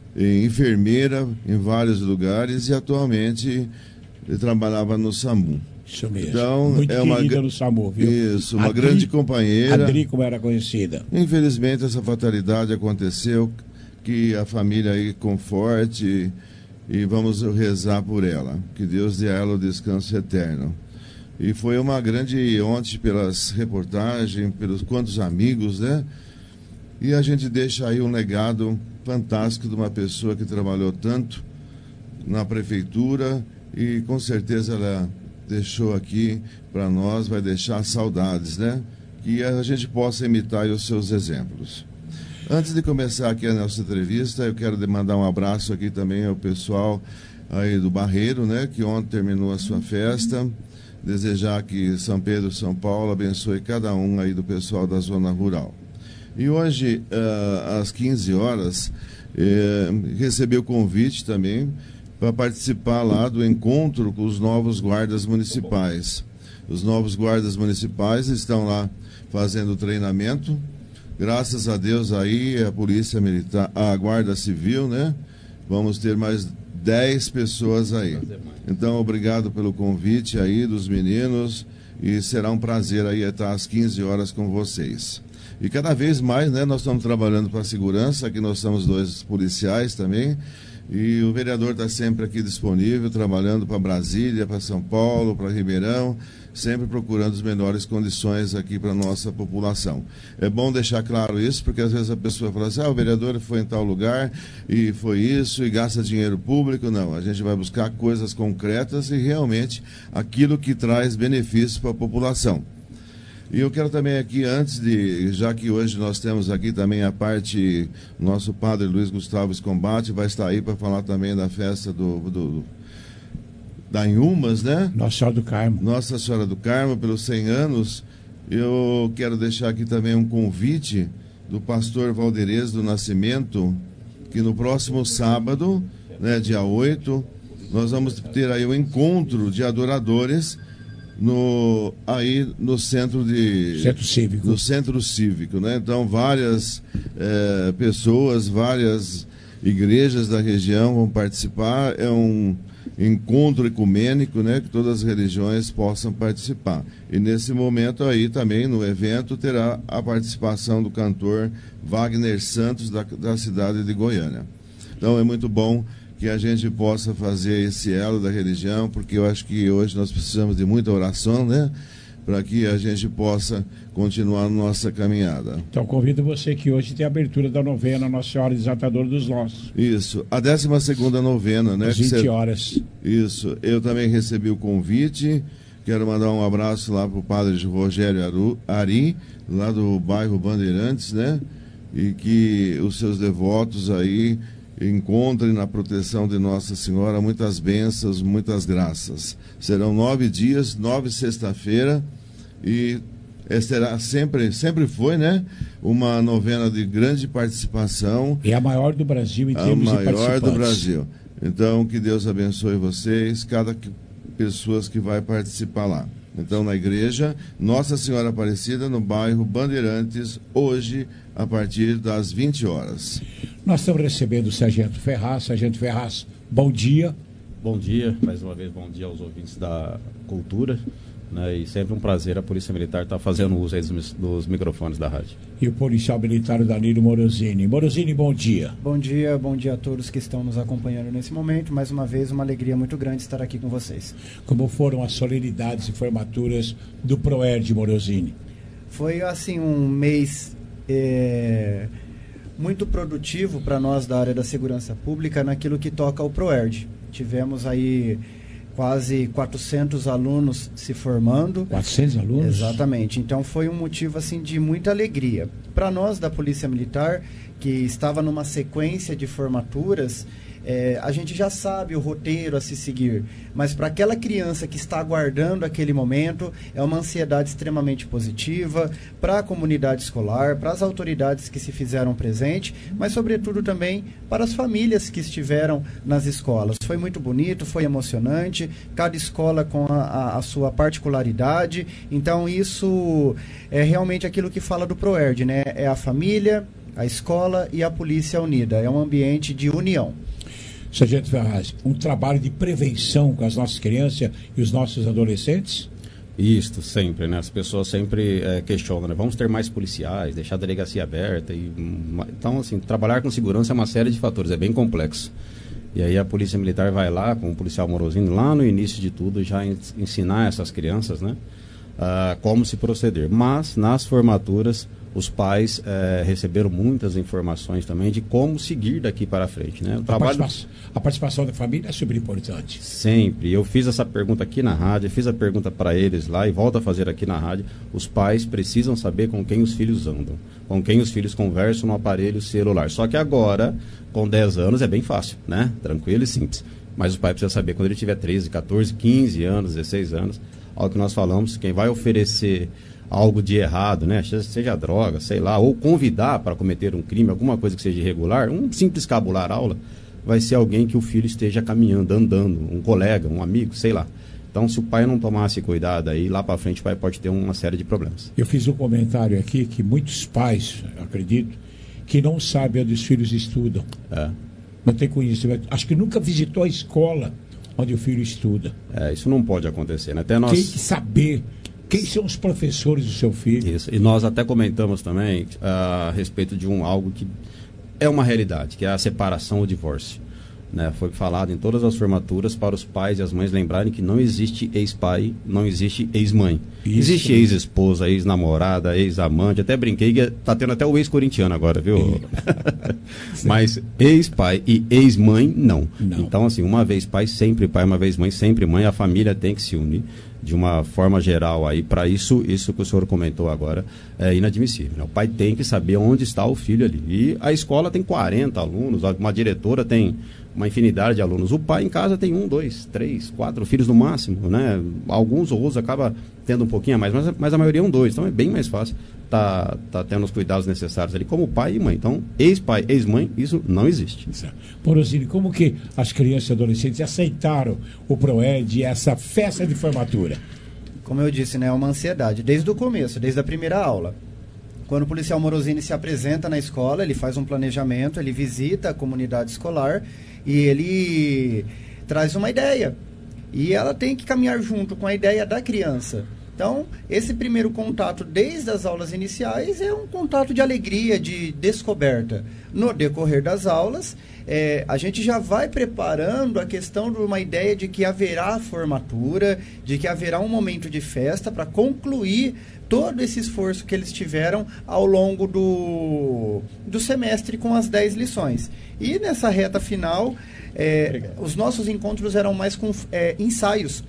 enfermeira em vários lugares e atualmente trabalhava no SAMU. Isso mesmo. Então, muito é uma querida no SAMU, viu? Isso, uma Adri, grande companheira. Adri, como era conhecida. Infelizmente, essa fatalidade aconteceu, que a família aí conforte e vamos rezar por ela. Que Deus dê a ela o descanso eterno. E foi uma grande ontem pelas reportagens, pelos quantos amigos, né? E a gente deixa aí um legado fantástico de uma pessoa que trabalhou tanto na prefeitura e com certeza ela deixou aqui para nós, vai deixar saudades, né? Que a gente possa imitar aí os seus exemplos. Antes de começar aqui a nossa entrevista, eu quero mandar um abraço aqui também ao pessoal aí do Barreiro, né? Que ontem terminou a sua festa. Desejar que São Pedro, São Paulo abençoe cada um aí do pessoal da Zona Rural. E hoje, uh, às quinze horas, eh, recebi o convite também para participar lá do encontro com os novos guardas municipais. Os novos guardas municipais estão lá fazendo treinamento. Graças a Deus aí, a Polícia Militar, a Guarda Civil, né? Vamos ter mais dez pessoas aí. Então, obrigado pelo convite aí dos meninos e será um prazer aí estar às quinze horas com vocês. E cada vez mais, né, nós estamos trabalhando para a segurança, aqui nós somos dois policiais também, e o vereador está sempre aqui disponível, trabalhando para Brasília, para São Paulo, para Ribeirão, sempre procurando as melhores condições aqui para a nossa população. É bom deixar claro isso, porque às vezes a pessoa fala assim, ah, o vereador foi em tal lugar e foi isso, e gasta dinheiro público. Não, a gente vai buscar coisas concretas e realmente aquilo que traz benefício para a população. E eu quero também aqui, antes de, já que hoje nós temos aqui também a parte, nosso padre Luiz Gustavo Escombate vai estar aí para falar também da festa do, do, da Inhumas, né? Nossa Senhora do Carmo. Nossa Senhora do Carmo, pelos cem anos. Eu quero deixar aqui também um convite do pastor Valderez do Nascimento, que no próximo sábado, né, dia oito, nós vamos ter aí o encontro de adoradores no, aí no centro de... Centro Cívico. No centro cívico, né? Então, várias é, pessoas, várias igrejas da região vão participar. É um encontro ecumênico, né? Que todas as religiões possam participar. E nesse momento aí também, no evento, terá a participação do cantor Wagner Santos, da, da cidade de Goiânia. Então, é muito bom que a gente possa fazer esse elo da religião, porque eu acho que hoje nós precisamos de muita oração, né? Para que a gente possa continuar nossa caminhada. Então convido você que hoje tem a abertura da novena Nossa Senhora Desatadora dos Nossos. Isso, a décima segunda novena, né? Às vinte cê... horas. Isso, eu também recebi o convite, quero mandar um abraço lá para o padre Rogério Aru... Ari, lá do bairro Bandeirantes, né? E que os seus devotos aí encontrem na proteção de Nossa Senhora muitas bênçãos, muitas graças. Serão nove dias, nove sexta-feira, e será sempre, sempre foi, né? Uma novena de grande participação. É a maior do Brasil em termos de participantes. A maior do Brasil. Então, que Deus abençoe vocês, cada pessoa que vai participar lá. Então, na igreja Nossa Senhora Aparecida, no bairro Bandeirantes, hoje, a partir das vinte horas. Nós estamos recebendo o Sargento Ferraz. Sargento Ferraz, bom dia. Bom dia, mais uma vez, bom dia aos ouvintes da Cultura. Né, e sempre um prazer a Polícia Militar estar fazendo uso aí dos, dos microfones da rádio. E o policial militar Danilo Morosini. Morosini, bom dia. Bom dia, bom dia a todos que estão nos acompanhando nesse momento. Mais uma vez, uma alegria muito grande estar aqui com vocês. Como foram as solenidades e formaturas do PROERD, Morosini? Foi, assim, um mês é, muito produtivo para nós da área da segurança pública naquilo que toca ao PROERD. Tivemos aí quase quatrocentos alunos se formando. quatrocentos alunos? Exatamente. Então foi um motivo assim de muita alegria. Para nós da Polícia Militar, que estava numa sequência de formaturas, é, a gente já sabe o roteiro a se seguir, mas para aquela criança que está aguardando aquele momento, é uma ansiedade extremamente positiva para a comunidade escolar, para as autoridades que se fizeram presente, mas sobretudo também para as famílias que estiveram nas escolas. Foi muito bonito, foi emocionante, cada escola com a, a, a sua particularidade, então isso é realmente aquilo que fala do PROERD, né? É a família, a escola e a polícia unida, é um ambiente de união. Sargento Ferraz, um trabalho de prevenção com as nossas crianças e os nossos adolescentes? Isso, sempre, né? As pessoas sempre é, questionam, né? Vamos ter mais policiais, deixar a delegacia aberta. E, então, assim, trabalhar com segurança é uma série de fatores, é bem complexo. E aí a Polícia Militar vai lá, com o policial Morosini, lá no início de tudo, já ensinar essas crianças, né? Uh, como se proceder. Mas, nas formaturas, os pais eh, receberam muitas informações também de como seguir daqui para frente, né? O a, trabalho... participação, a participação da família é super importante. Sempre. Eu fiz essa pergunta aqui na rádio, fiz a pergunta para eles lá e volto a fazer aqui na rádio. Os pais precisam saber com quem os filhos andam, com quem os filhos conversam no aparelho celular. Só que agora, com dez anos, é bem fácil, né? Tranquilo e simples. Mas o pai precisa saber quando ele tiver treze, quatorze, quinze anos, dezesseis anos, ao que nós falamos, quem vai oferecer algo de errado, né? Seja droga, sei lá, ou convidar para cometer um crime, alguma coisa que seja irregular, um simples cabular aula, vai ser alguém que o filho esteja caminhando, andando, um colega, um amigo, sei lá. Então, se o pai não tomasse cuidado aí, lá para frente o pai pode ter uma série de problemas. Eu fiz um comentário aqui que muitos pais, acredito, que não sabem onde os filhos estudam. É. Não tem conhecimento. Acho que nunca visitou a escola onde o filho estuda. É, isso não pode acontecer, né? Até nós... Tem que saber quem são os professores do seu filho. Isso. E nós até comentamos também uh, a respeito de um algo que é uma realidade, que é a separação ou divórcio. Né? Foi falado em todas as formaturas para os pais e as mães lembrarem que não existe ex-pai, não existe ex-mãe. Existe ex-esposa, ex-namorada, ex-amante. Até brinquei que tá tendo até o ex-corintiano agora, viu? Mas ex-pai e ex-mãe, não. não. Então, assim, uma vez pai, sempre pai, uma vez mãe, sempre mãe. A família tem que se unir de uma forma geral aí. Para isso, isso que o senhor comentou agora é inadmissível. Né? O pai tem que saber onde está o filho ali. E a escola tem quarenta alunos, uma diretora tem uma infinidade de alunos. O pai em casa tem um, dois, três, quatro filhos no máximo, né? Alguns ou outros acaba tendo um pouquinho a mais, mas, mas a maioria é um, dois. Então é bem mais fácil tá, tá tendo os cuidados necessários ali, como pai e mãe. Então, ex-pai, ex-mãe, isso não existe. Morosini, como que as crianças e adolescentes aceitaram o PROERD e essa festa de formatura? Como eu disse, né? É uma ansiedade, desde o começo, desde a primeira aula. Quando o policial Morosini se apresenta na escola, ele faz um planejamento, ele visita a comunidade escolar e ele traz uma ideia. E ela tem que caminhar junto com a ideia da criança. Então, esse primeiro contato, desde as aulas iniciais, é um contato de alegria, de descoberta. No decorrer das aulas, é, a gente já vai preparando a questão de uma ideia de que haverá formatura, de que haverá um momento de festa para concluir todo esse esforço que eles tiveram ao longo do, do semestre com as dez lições. E nessa reta final, é, os nossos encontros eram mais com é, ensaios,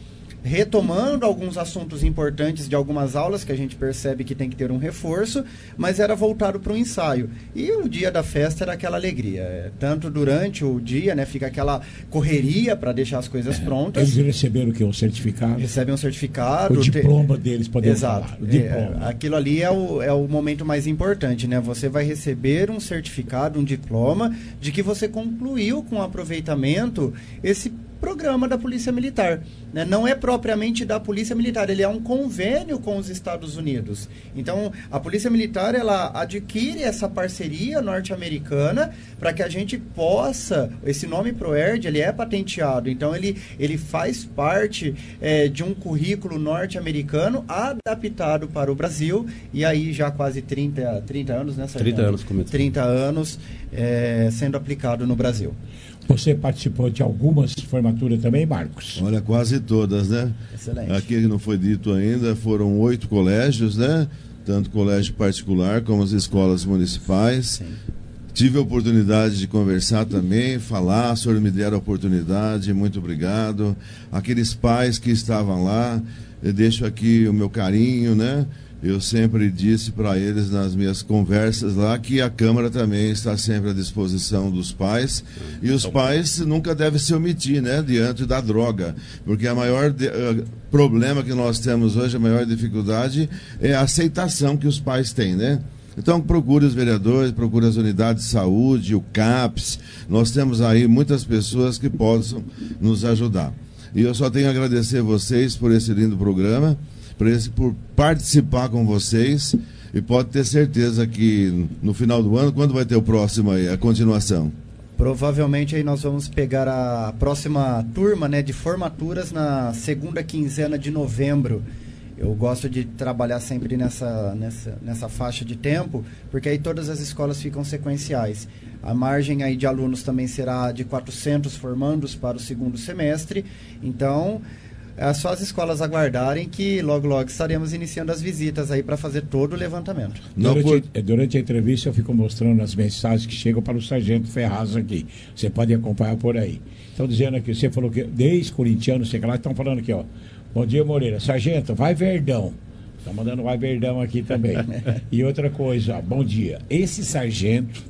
retomando alguns assuntos importantes de algumas aulas que a gente percebe que tem que ter um reforço, mas era voltado para o ensaio. E o dia da festa era aquela alegria. É, tanto durante o dia, né, fica aquela correria para deixar as coisas prontas. Eles receberam o quê? Um certificado? Recebem um certificado. O diploma te... deles, podemos Exato. falar. O diploma. É, aquilo ali é o, é o momento mais importante, né? Você vai receber um certificado, um diploma de que você concluiu com aproveitamento esse programa da Polícia Militar, né? Não é propriamente da Polícia Militar, ele é um convênio com os Estados Unidos. Então, a Polícia Militar, ela adquire essa parceria norte-americana para que a gente possa, esse nome ProERD, ele é patenteado, então ele, ele faz parte é, de um currículo norte-americano adaptado para o Brasil, e aí já quase trinta, trinta anos, né, Sargento? trinta anos, como trinta anos é, sendo aplicado no Brasil. Você participou de algumas formaturas também, Marcos? Olha, quase todas, né? Excelente. Aqui que não foi dito ainda, foram oito colégios, né? Tanto colégio particular como as escolas municipais. Sim. Tive a oportunidade de conversar também, falar, o senhor me deram a oportunidade, muito obrigado. Aqueles pais que estavam lá, eu deixo aqui o meu carinho, né? Eu sempre disse para eles nas minhas conversas lá que a Câmara também está sempre à disposição dos pais, e os pais nunca devem se omitir, né, diante da droga, porque a maior de, uh, problema que nós temos hoje, a maior dificuldade é a aceitação que os pais têm, né? Então procure os vereadores, procure as unidades de saúde, o CAPS, nós temos aí muitas pessoas que possam nos ajudar. E eu só tenho a agradecer a vocês por esse lindo programa, por, esse, por participar com vocês, e pode ter certeza que no final do ano, quando vai ter o próximo aí, a continuação? Provavelmente aí nós vamos pegar a próxima turma, né, de formaturas na segunda quinzena de novembro. Eu gosto de trabalhar sempre nessa, nessa, nessa faixa de tempo, porque aí todas as escolas ficam sequenciais. A margem aí de alunos também será de quatrocentos formandos para o segundo semestre, então é só as escolas aguardarem que logo, logo estaremos iniciando as visitas aí para fazer todo o levantamento. Durante, durante a entrevista eu fico mostrando as mensagens que chegam para o Sargento Ferraz aqui. Você pode acompanhar por aí. Estão dizendo aqui, você falou que desde corintiano, sei lá, estão falando aqui, ó. Bom dia, Moreira. Sargento, vai Verdão. Estão mandando vai Verdão aqui também. E outra coisa, bom dia. Esse sargento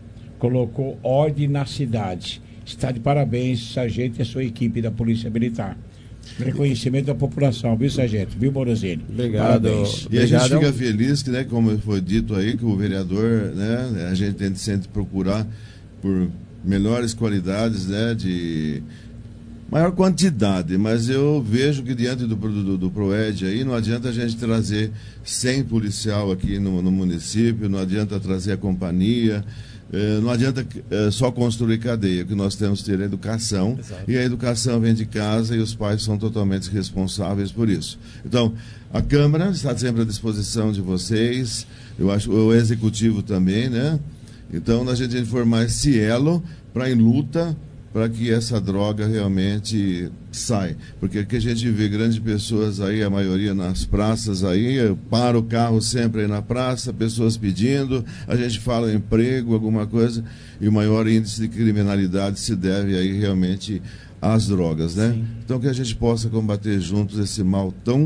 colocou ordem na cidade. Está de parabéns, sargento e a sua equipe da Polícia Militar. Reconhecimento da população, viu, sargento? Viu, Morosini? Obrigado. Parabéns. E a gente fica feliz que, né, como foi dito aí, que o vereador, né, a gente tem que sempre procurar por melhores qualidades, né, de maior quantidade, mas eu vejo que diante do, do, do ProERD aí, não adianta a gente trazer cem policial aqui no, no município, não adianta trazer a companhia, eh, não adianta eh, só construir cadeia, o que nós temos que ter é educação. Exato. E a educação vem de casa e os pais são totalmente responsáveis por isso. Então, a Câmara está sempre à disposição de vocês, eu acho, o Executivo também, né? Então, a gente formar esse elo para em luta para que essa droga realmente saia. Porque aqui a gente vê grandes pessoas aí, a maioria nas praças aí, para o carro sempre aí na praça, pessoas pedindo, a gente fala emprego, alguma coisa, e o maior índice de criminalidade se deve aí realmente às drogas, né? Sim. Então que a gente possa combater juntos esse mal tão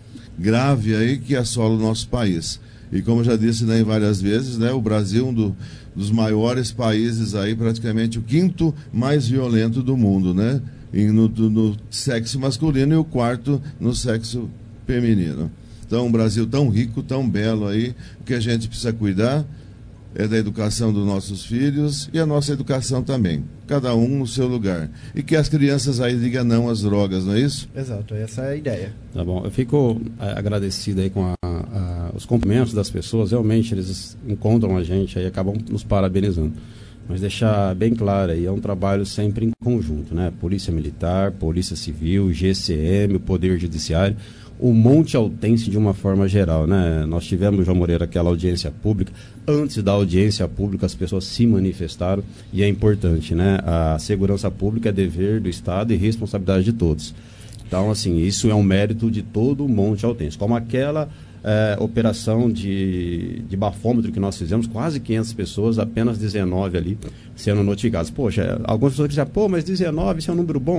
grave aí que assola o nosso país. E como já disse, né, várias vezes, né, o Brasil é um do, dos maiores países aí, praticamente o quinto mais violento do mundo, né? E no, no sexo masculino e o quarto no sexo feminino. Então, um Brasil tão rico, tão belo aí, o que a gente precisa cuidar é da educação dos nossos filhos e a nossa educação também. Cada um no seu lugar. E que as crianças aí digam não às drogas, não é isso? Exato, essa é a ideia. Tá bom. Eu fico agradecido aí com a, a, os cumprimentos das pessoas. Realmente, eles encontram a gente aí e acabam nos parabenizando. Mas deixar bem claro aí, é um trabalho sempre em conjunto, né? Polícia Militar, Polícia Civil, G C M, o Poder Judiciário, o Monte Altense de uma forma geral, né? Nós tivemos, João Moreira, aquela audiência pública. Antes da audiência pública, as pessoas se manifestaram e é importante, né? A segurança pública é dever do Estado e responsabilidade de todos. Então, assim, isso é um mérito de todo o Monte Altense. Como aquela é, operação de, de bafômetro que nós fizemos, quase quinhentas pessoas, apenas dezenove ali sendo notificadas. Poxa, algumas pessoas dizem, pô, mas dezenove, isso é um número bom.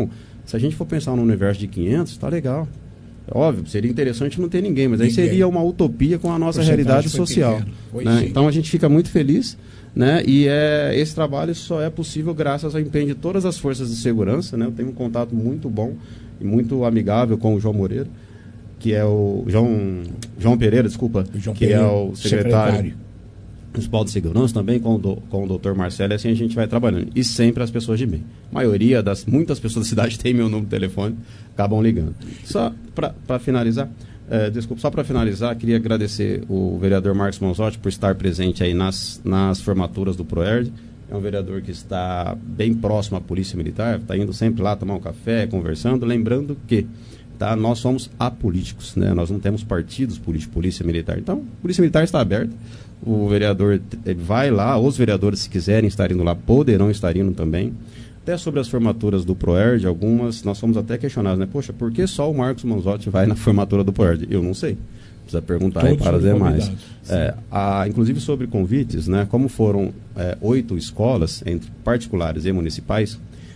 Se a gente for pensar no universo de quinhentos, tá legal. Óbvio, seria interessante não ter ninguém, mas aí Ninguém. seria uma utopia com a nossa Porcentagem realidade foi social. pequena. Foi Né? sim. Então a gente fica muito feliz, né? E é, esse trabalho só é possível graças ao empenho de todas as forças de segurança. Né? Eu tenho um contato muito bom e muito amigável com o João Moreira, que é o João, João Pereira, desculpa, João que Pereira, é o secretário, secretário. municipal de segurança, também com o, do, com o doutor Marcelo, e assim a gente vai trabalhando. E sempre as pessoas de bem. A maioria das, muitas pessoas da cidade tem meu número de telefone, acabam ligando. Só para finalizar, é, desculpa, só para finalizar, queria agradecer o vereador Marcos Manzotti por estar presente aí nas, nas formaturas do ProERD. É um vereador que está bem próximo à Polícia Militar, está indo sempre lá tomar um café, conversando, lembrando que tá, nós somos apolíticos, né? Nós não temos partidos políticos, Polícia Militar. Então, a Polícia Militar está aberta. O vereador ele vai lá, os vereadores, se quiserem estar indo lá, poderão estar indo também. Até sobre as formaturas do ProERD, algumas, nós fomos até questionados, né? Poxa, por que só o Marcos Manzotti vai na formatura do ProERD? Eu não sei. Precisa perguntar aí para os demais. É, a, inclusive sobre convites, né? Como foram é, oito escolas, entre particulares e municipais,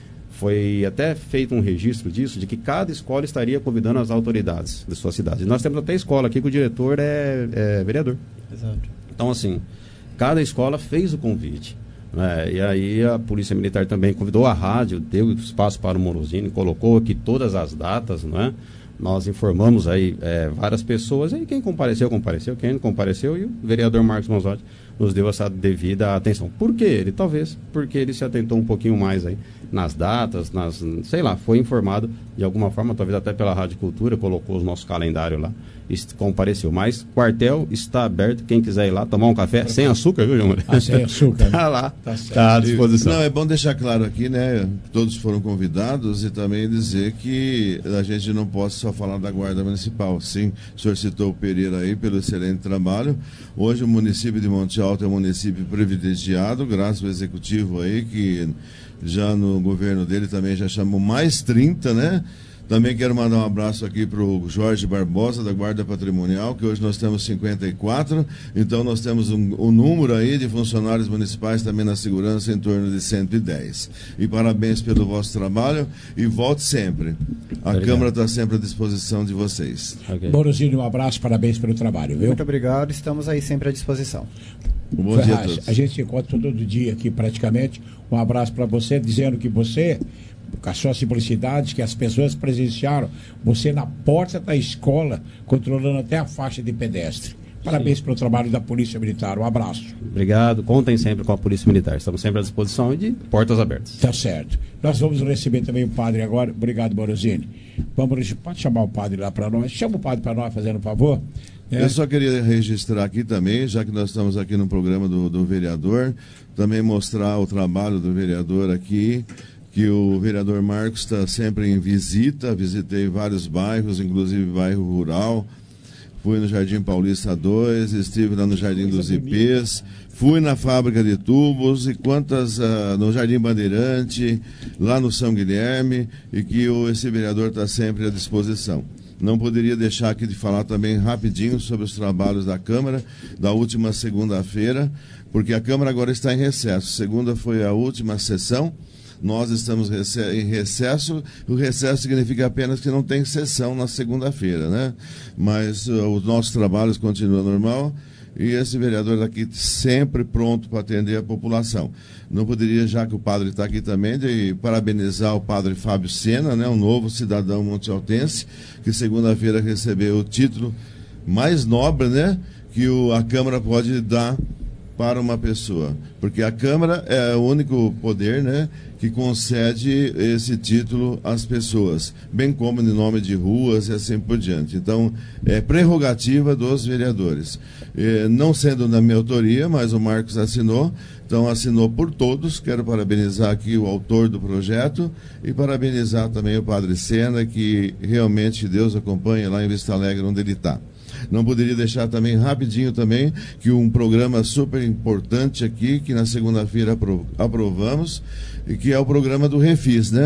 foi até feito um registro disso, de que cada escola estaria convidando as autoridades de sua cidade. Nós temos até escola aqui que o diretor é, é vereador. Exato. Então, assim, cada escola fez o convite. Né? E aí a Polícia Militar também convidou a rádio, deu espaço para o Morosini, colocou aqui todas as datas, não é? Nós informamos aí é, várias pessoas, e quem compareceu, compareceu, quem não compareceu, e o vereador Marcos Manzotti nos deu essa devida atenção. Por quê? Ele talvez, porque ele se atentou um pouquinho mais aí nas datas, nas, sei lá, foi informado de alguma forma, talvez até pela Rádio Cultura, colocou o nosso calendário lá e compareceu. Mas o quartel está aberto, quem quiser ir lá tomar um café, sem açúcar, viu, João? Ah, sem açúcar. Tá lá, tá, tá à disposição. Não, é bom deixar claro aqui, né? Todos foram convidados, e também dizer que a gente não pode só falar da Guarda Municipal. Sim, o senhor citou o Pereira aí pelo excelente trabalho. Hoje o município de Monte Alto é um município privilegiado, graças ao executivo aí, que já no governo dele também já chamou mais trinta, né? Também quero mandar um abraço aqui para o Jorge Barbosa, da Guarda Patrimonial, que hoje nós temos cinquenta e quatro, então nós temos um, um número aí de funcionários municipais também na segurança em torno de cento e dez. E parabéns pelo vosso trabalho e volte sempre. A Obrigado. Câmara está sempre à disposição de vocês. Okay. Morosini, um abraço, parabéns pelo trabalho, viu? Muito obrigado, estamos aí sempre à disposição. Bom dia a Ferraz, todos. a gente se encontra todo dia aqui praticamente. Um abraço para você, dizendo que você, com a sua simplicidade, que as pessoas presenciaram você na porta da escola, controlando até a faixa de pedestre. Parabéns Sim. pelo trabalho da Polícia Militar. Um abraço. Obrigado. Contem sempre com a Polícia Militar. Estamos sempre à disposição e de portas abertas. Tá certo. Nós vamos receber também o padre agora. Obrigado, Morosini. Vamos, pode chamar o padre lá para nós. Chama o padre para nós, fazendo um favor. É. Eu só queria registrar aqui também, já que nós estamos aqui no programa do, do vereador, também mostrar o trabalho do vereador aqui, que o vereador Marcos está sempre em visita. Visitei vários bairros, inclusive bairro rural. Fui no Jardim Paulista dois, estive lá no Jardim dos Ipês, fui na fábrica de tubos, e quantas uh, no Jardim Bandeirante, lá no São Guilherme, e que o, esse vereador está sempre à disposição. Não poderia deixar aqui de falar também rapidinho sobre os trabalhos da Câmara, da última segunda-feira, porque a Câmara agora está em recesso. Segunda foi a última sessão, nós estamos em recesso. O recesso significa apenas que não tem sessão na segunda-feira, né? Mas uh, os nossos trabalhos continuam normal, e esse vereador aqui sempre pronto para atender a população. Não poderia, já que o padre está aqui também, de parabenizar o padre Fábio Sena, né, um novo cidadão montealtense, que segunda-feira recebeu o título mais nobre, né, que o, a Câmara pode dar para uma pessoa. Porque a Câmara é o único poder, né, que concede esse título às pessoas, bem como em nome de ruas e assim por diante. Então, é prerrogativa dos vereadores. É, não sendo da minha autoria, mas o Marcos assinou, então assinou por todos. Quero parabenizar aqui o autor do projeto e parabenizar também o padre Sena, que realmente Deus acompanha lá em Vista Alegre, onde ele está. Não poderia deixar também rapidinho também que um programa super importante aqui, que na segunda-feira apro- aprovamos, e que é o programa do Refis, né?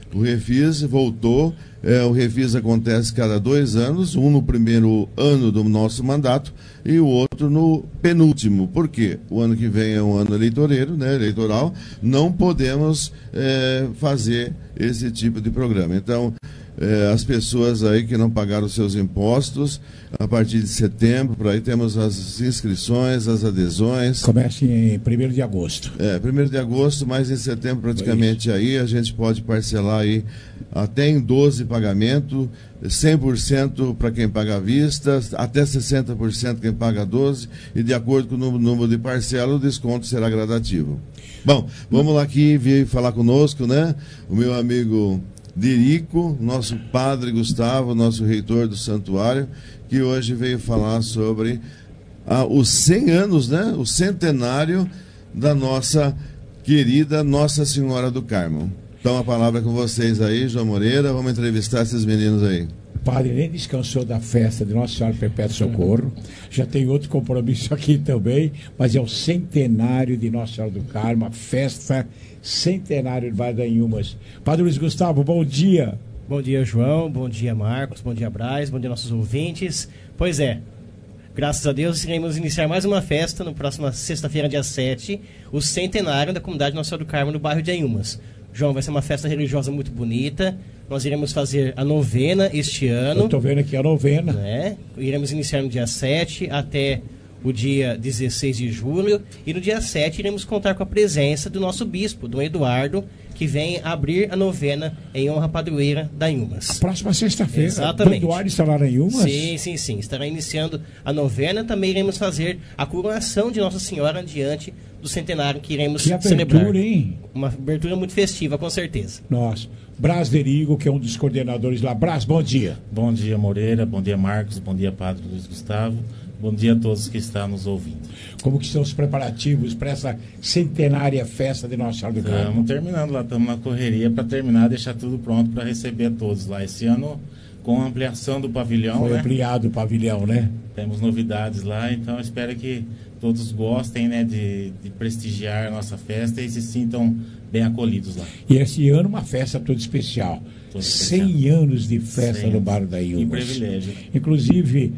O Refis voltou, é, o Refis acontece cada dois anos, um no primeiro ano do nosso mandato e o outro no penúltimo. Por quê? O ano que vem é um ano eleitoreiro, né, eleitoral, não podemos é, fazer esse tipo de programa. Então, é, as pessoas aí que não pagaram seus impostos, a partir de setembro, por aí temos as inscrições, as adesões. Começa em primeiro de agosto. É, primeiro de agosto, mas em setembro praticamente aí a gente pode parcelar aí até em doze pagamentos, cem por cento para quem paga à vista, até sessenta por cento quem paga doze, e de acordo com o número de parcela, o desconto será gradativo. Bom, vamos lá aqui, veio falar conosco, né? O meu amigo Dirico, nosso padre Gustavo, nosso reitor do santuário, que hoje veio falar sobre ah, os cem anos, né? O centenário da nossa querida Nossa Senhora do Carmo. Então a palavra é com vocês aí, João Moreira, vamos entrevistar esses meninos aí. O padre nem descansou da festa de Nossa Senhora Perpétuo Socorro, já tem outro compromisso aqui também, mas é o centenário de Nossa Senhora do Carmo, a festa centenário de Vale do Anhumas. Padre Luiz Gustavo, bom dia. Bom dia, João, bom dia, Marcos, bom dia, Braz, bom dia, nossos ouvintes. Pois é, graças a Deus, iremos iniciar mais uma festa no próximo sexta-feira, dia sete, o centenário da comunidade Nossa Senhora do Carmo, no bairro de Anhumas. João, vai ser uma festa religiosa muito bonita. Nós iremos fazer a novena este ano. Eu estou vendo aqui a novena. Né? Iremos iniciar no dia sete até o dia dezesseis de julho. E no dia sete iremos contar com a presença do nosso bispo, Dom Eduardo, que vem abrir a novena em honra à padroeira da Anhumas. Próxima sexta-feira. Exatamente. Dom Eduardo estará na Anhumas? Sim, sim, sim. Estará iniciando a novena. Também iremos fazer a coroação de Nossa Senhora diante do centenário que iremos que abertura, celebrar. Hein? Uma abertura muito festiva, com certeza. Nossa. Braz Derigo, que é um dos coordenadores lá. Braz, bom dia. Bom dia, Moreira. Bom dia, Marcos. Bom dia, Padre Luiz Gustavo. Bom dia a todos que estão nos ouvindo. Como que estão os preparativos para essa centenária festa de Nossa Senhora do Carmo? Estamos terminando lá, estamos na correria para terminar, deixar tudo pronto para receber a todos lá. Esse ano, com a ampliação do pavilhão, Foi né? ampliado o pavilhão, né? Temos novidades lá, então espero que todos gostem, né, de, de prestigiar a nossa festa e se sintam bem acolhidos lá. E esse ano uma festa toda especial. Toda cem anos de festa cem no bairro da Anhumas. Que privilégio. Inclusive,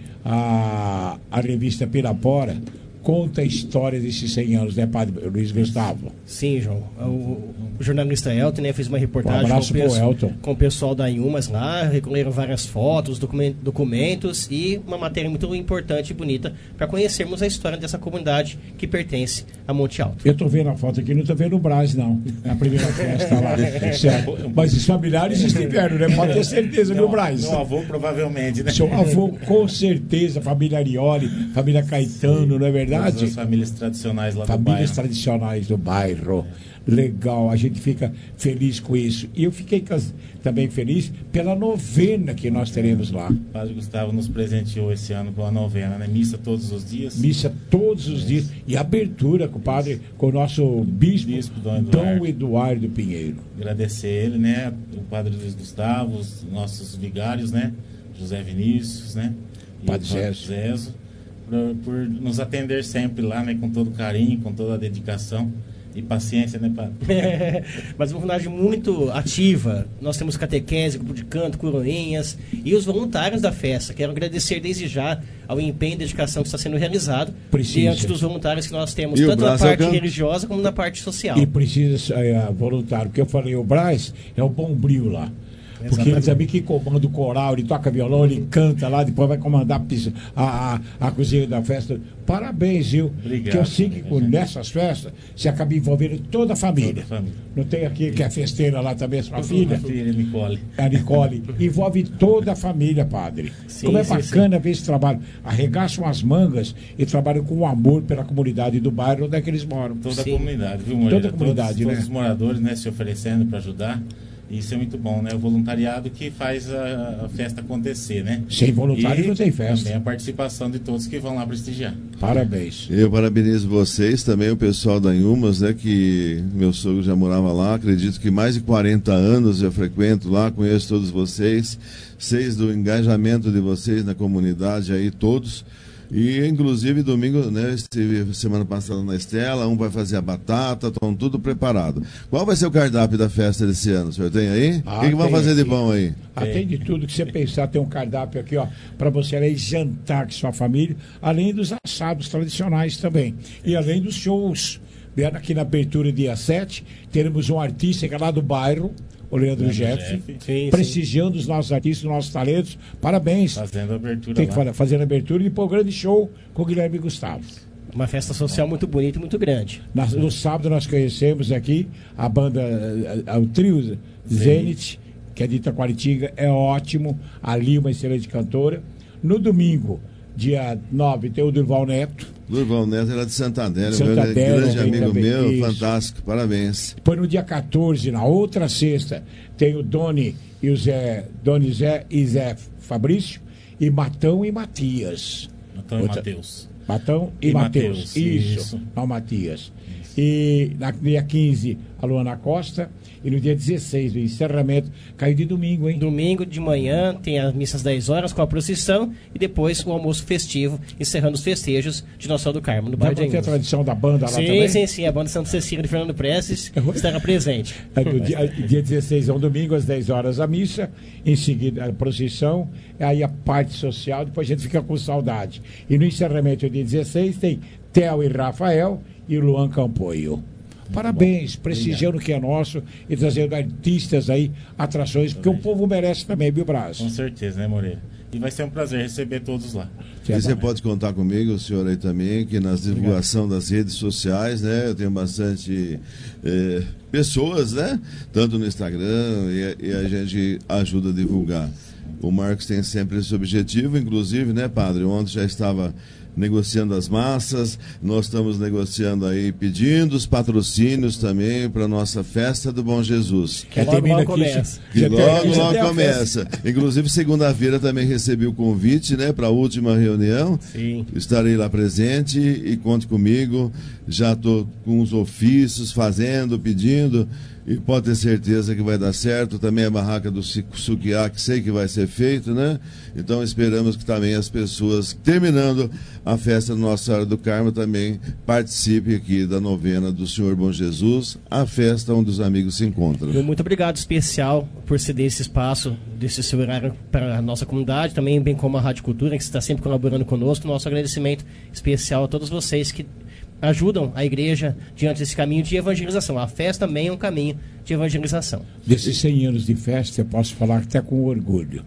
a, a revista Pirapora conta a história desses cem anos, né, Padre Luiz Gustavo? Sim, João. O, o jornalista Elton, né, fez uma reportagem um abraço com, o pro Elton. com o pessoal da Anhumas lá, recolheram várias fotos, document, documentos e uma matéria muito importante e bonita para conhecermos a história dessa comunidade que pertence a Monte Alto. Eu estou vendo a foto aqui, não estou vendo o Braz, não. Na primeira festa lá. Certo. Mas os familiares estiveram, né? Pode ter certeza, meu Braz. Meu avô, provavelmente, né? Seu avô, com certeza, família Arioli, família Caetano, não é verdade? Todas as famílias tradicionais lá famílias do bairro. tradicionais do bairro. Legal, a gente fica feliz com isso. E eu fiquei também feliz pela novena que nós teremos lá. O Padre Gustavo nos presenteou esse ano com a novena, né? Missa todos os dias. Missa todos os dias. E abertura com o padre, com o nosso bispo, bispo Dom, Eduardo. Dom Eduardo Pinheiro. Agradecer ele, né? O Padre Luiz Gustavo, os nossos vigários, né? José Vinícius, né? E Padre Zezo. Zezo por, por nos atender sempre lá, né? Com todo carinho, com toda a dedicação. E paciência, né, Padre? É, mas uma comunidade muito ativa. Nós temos catequese, grupo de canto, coroinhas e os voluntários da festa. Quero agradecer desde já ao empenho e dedicação que está sendo realizado precisa. diante dos voluntários que nós temos, e tanto na parte é religiosa como na parte social. E precisa é, voluntário, porque eu falei, o Braz é o Bombril lá. Porque Exatamente. Ele também que comanda o coral, ele toca violão, ele canta lá, depois vai comandar a, a, a cozinha da festa. Parabéns, viu? Obrigado. Que eu sei que com, nessas festas você acaba envolvendo toda a família. Toda a família. Não tem aqui que é festeira lá também, a sua filha? A filha Nicole. A Nicole. Envolve toda a família, padre. Sim, Como é sim, bacana sim. ver esse trabalho. Arregaçam as mangas e trabalham com amor pela comunidade do bairro onde é que eles moram. Toda sim. a comunidade, viu, Moreira? Toda a comunidade, todos, né? Todos os moradores, né, se oferecendo para ajudar. Isso é muito bom, né? O voluntariado que faz a, a festa acontecer, né? Sem voluntário e não tem festa. Também a participação de todos que vão lá prestigiar. Parabéns. Eu parabenizo vocês, também o pessoal da Anhumas, né? Que meu sogro já morava lá, acredito que mais de quarenta anos eu frequento lá, conheço todos vocês, sei do engajamento de vocês na comunidade aí, todos. E, inclusive, domingo, né, estive semana passada na Estela, um vai fazer a batata, estão tudo preparado. Qual vai ser o cardápio da festa desse ano? O senhor tem aí? Ah, o que, que vão fazer aqui. de bom aí? Ah, tem de tudo que você pensar, tem um cardápio aqui, ó, para você aí jantar com sua família, além dos assados tradicionais também. E além dos shows. Vendo aqui na abertura, dia sete, teremos um artista que é lá do bairro, o Leandro, Leandro Jeff, Jeff. prestigiando sim. os nossos artistas, os nossos talentos. Parabéns. Fazendo a abertura Tem que lá. fazer a abertura e depois o grande show com o Guilherme Gustavo. Uma festa social muito bonita e muito grande. Na, no sábado nós conhecemos aqui a banda, a, a, o trio Zenith, que é de Itaquaritinga, é ótimo. Ali uma excelente cantora. No domingo, dia nove, tem o Durval Neto. Durval Neto era de Santa Adélia, Santa meu Adélia, grande amigo também, meu, isso. fantástico, parabéns. Depois no dia quatorze, na outra sexta, tem o Doni e o Zé, Doni Zé e Zé Fabrício, e Matão e Matias. Matão outra, e Mateus. Matão e, e Mateus, Mateus. Isso, isso. Não, Matias. Isso. E no dia quinze, a Luana Costa. E no dia dezesseis, o encerramento, caiu de domingo, hein? Domingo de manhã, tem as missas dez horas com a procissão e depois o almoço festivo, encerrando os festejos de Nossa Senhora do Carmo, no bairro de Ainhas. Tem a tradição da banda lá sim, também? Sim, sim, sim. A banda Santa Cecília de Fernando Prestes estará presente. É, no dia, dia dezesseis é um domingo, às dez horas a missa, em seguida a procissão, aí a parte social, depois a gente fica com saudade. E no encerramento, dia dezesseis, tem Theo e Rafael e o Luan Campoio. Parabéns, prestigiando o que é nosso e trazendo artistas aí, atrações, porque o povo merece também, viu, Brás? Com certeza, né, Moreira? E vai ser um prazer receber todos lá. E você pode contar comigo, o senhor aí também, que nas divulgação das redes sociais, né, eu tenho bastante eh, pessoas, né, tanto no Instagram, e, e a gente ajuda a divulgar. O Marcos tem sempre esse objetivo, inclusive, né, padre, ontem já estava negociando as massas, nós estamos negociando aí, pedindo os patrocínios também para a nossa festa do Bom Jesus. Que logo, logo começa. Que logo, logo começa. Inclusive, segunda-feira também recebi o convite, né, para a última reunião. Sim. Estarei lá presente e conte comigo. Já estou com os ofícios, fazendo, pedindo. E pode ter certeza que vai dar certo. Também a barraca do Suquiá, que sei que vai ser feito, né? Então esperamos que também as pessoas, terminando a festa do Nossa Senhora do Carmo, também participem aqui da novena do Senhor Bom Jesus, a festa onde os amigos se encontram. Muito obrigado especial por ceder esse espaço, desse seu horário para a nossa comunidade, também bem como a Rádio Cultura, que está sempre colaborando conosco. Nosso agradecimento especial a todos vocês que ajudam a igreja diante desse caminho de evangelização. A festa também é um caminho de evangelização. Desses cem anos de festa, eu posso falar até com orgulho.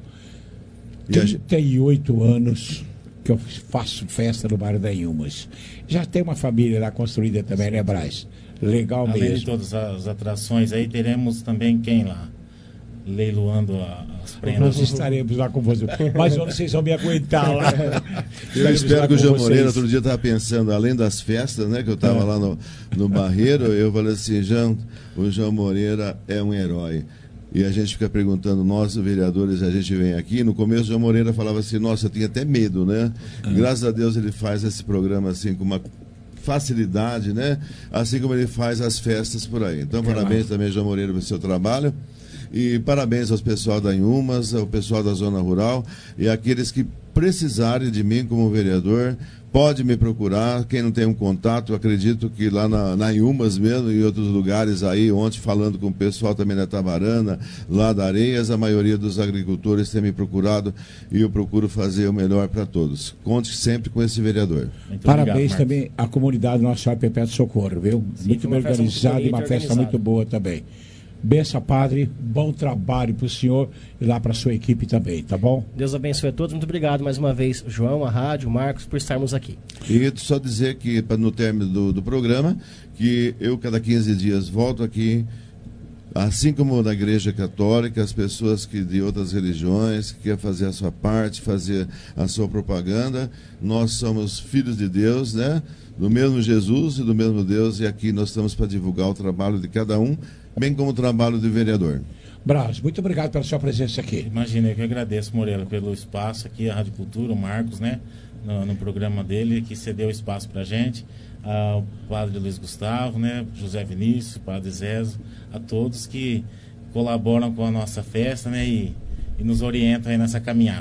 trinta e oito anos que eu faço festa no bairro da Inhumas. Já tem uma família lá construída também, né, Brás? Legal Além mesmo. Além de todas as atrações, aí teremos também quem lá? Leiloando a, as prendas. Nós estaremos lá com vocês. Mas onde vocês vão me aguentar lá? Eu espero que o João Moreira, outro dia, estava pensando, além das festas, né? Que eu estava é. lá no, no Barreiro, eu falei assim, João, o João Moreira é um herói. E a gente fica perguntando, nós, vereadores, a gente vem aqui. No começo, o João Moreira falava assim, nossa, eu tinha até medo, né? É. Graças a Deus ele faz esse programa assim com uma facilidade, né? Assim como ele faz as festas por aí. Então, é parabéns lá. também, João Moreira, pelo seu trabalho. E parabéns aos pessoal da Inhumas, ao pessoal da Zona Rural e aqueles que precisarem de mim como vereador, pode me procurar. Quem não tem um contato, acredito que lá na, na Inhumas mesmo e em outros lugares aí, ontem falando com o pessoal também da Tabarana, lá da Areias, a maioria dos agricultores tem me procurado e eu procuro fazer o melhor para todos. Conte sempre com esse vereador. Muito Parabéns obrigado, também à comunidade Nossa Senhora Perpétuo Socorro, viu? Sim, muito bem organizada e uma festa muito boa também. Benção, padre, bom trabalho para o senhor e lá para a sua equipe também, tá bom? Deus abençoe a todos, muito obrigado mais uma vez, João, a rádio, Marcos, por estarmos aqui. E só dizer que, no término do, do programa, que eu cada quinze dias volto aqui, assim como na Igreja Católica, as pessoas que de outras religiões, que querem fazer a sua parte, fazer a sua propaganda, nós somos filhos de Deus, né? Do mesmo Jesus e do mesmo Deus, e aqui nós estamos para divulgar o trabalho de cada um, bem como o trabalho do vereador. Braz, muito obrigado pela sua presença aqui. Imagina, eu que agradeço, Moreira, pelo espaço aqui, a Rádio Cultura, o Marcos, né, no, no programa dele, que cedeu espaço para a gente, ah, o padre Luiz Gustavo, né, José Vinícius, o padre Zezo, a todos que colaboram com a nossa festa, né, e, e nos orientam aí nessa caminhada.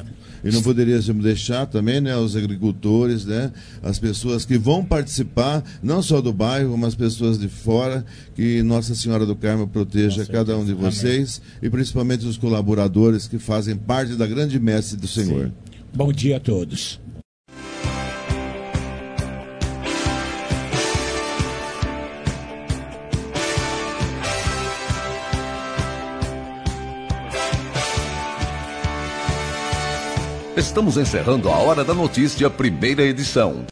E não poderíamos deixar também, né, os agricultores, né, as pessoas que vão participar, não só do bairro, mas pessoas de fora, que Nossa Senhora do Carmo proteja cada um de vocês. Amém. E principalmente os colaboradores que fazem parte da grande messe do Senhor. Sim. Bom dia a todos. Estamos encerrando a Hora da Notícia, primeira edição.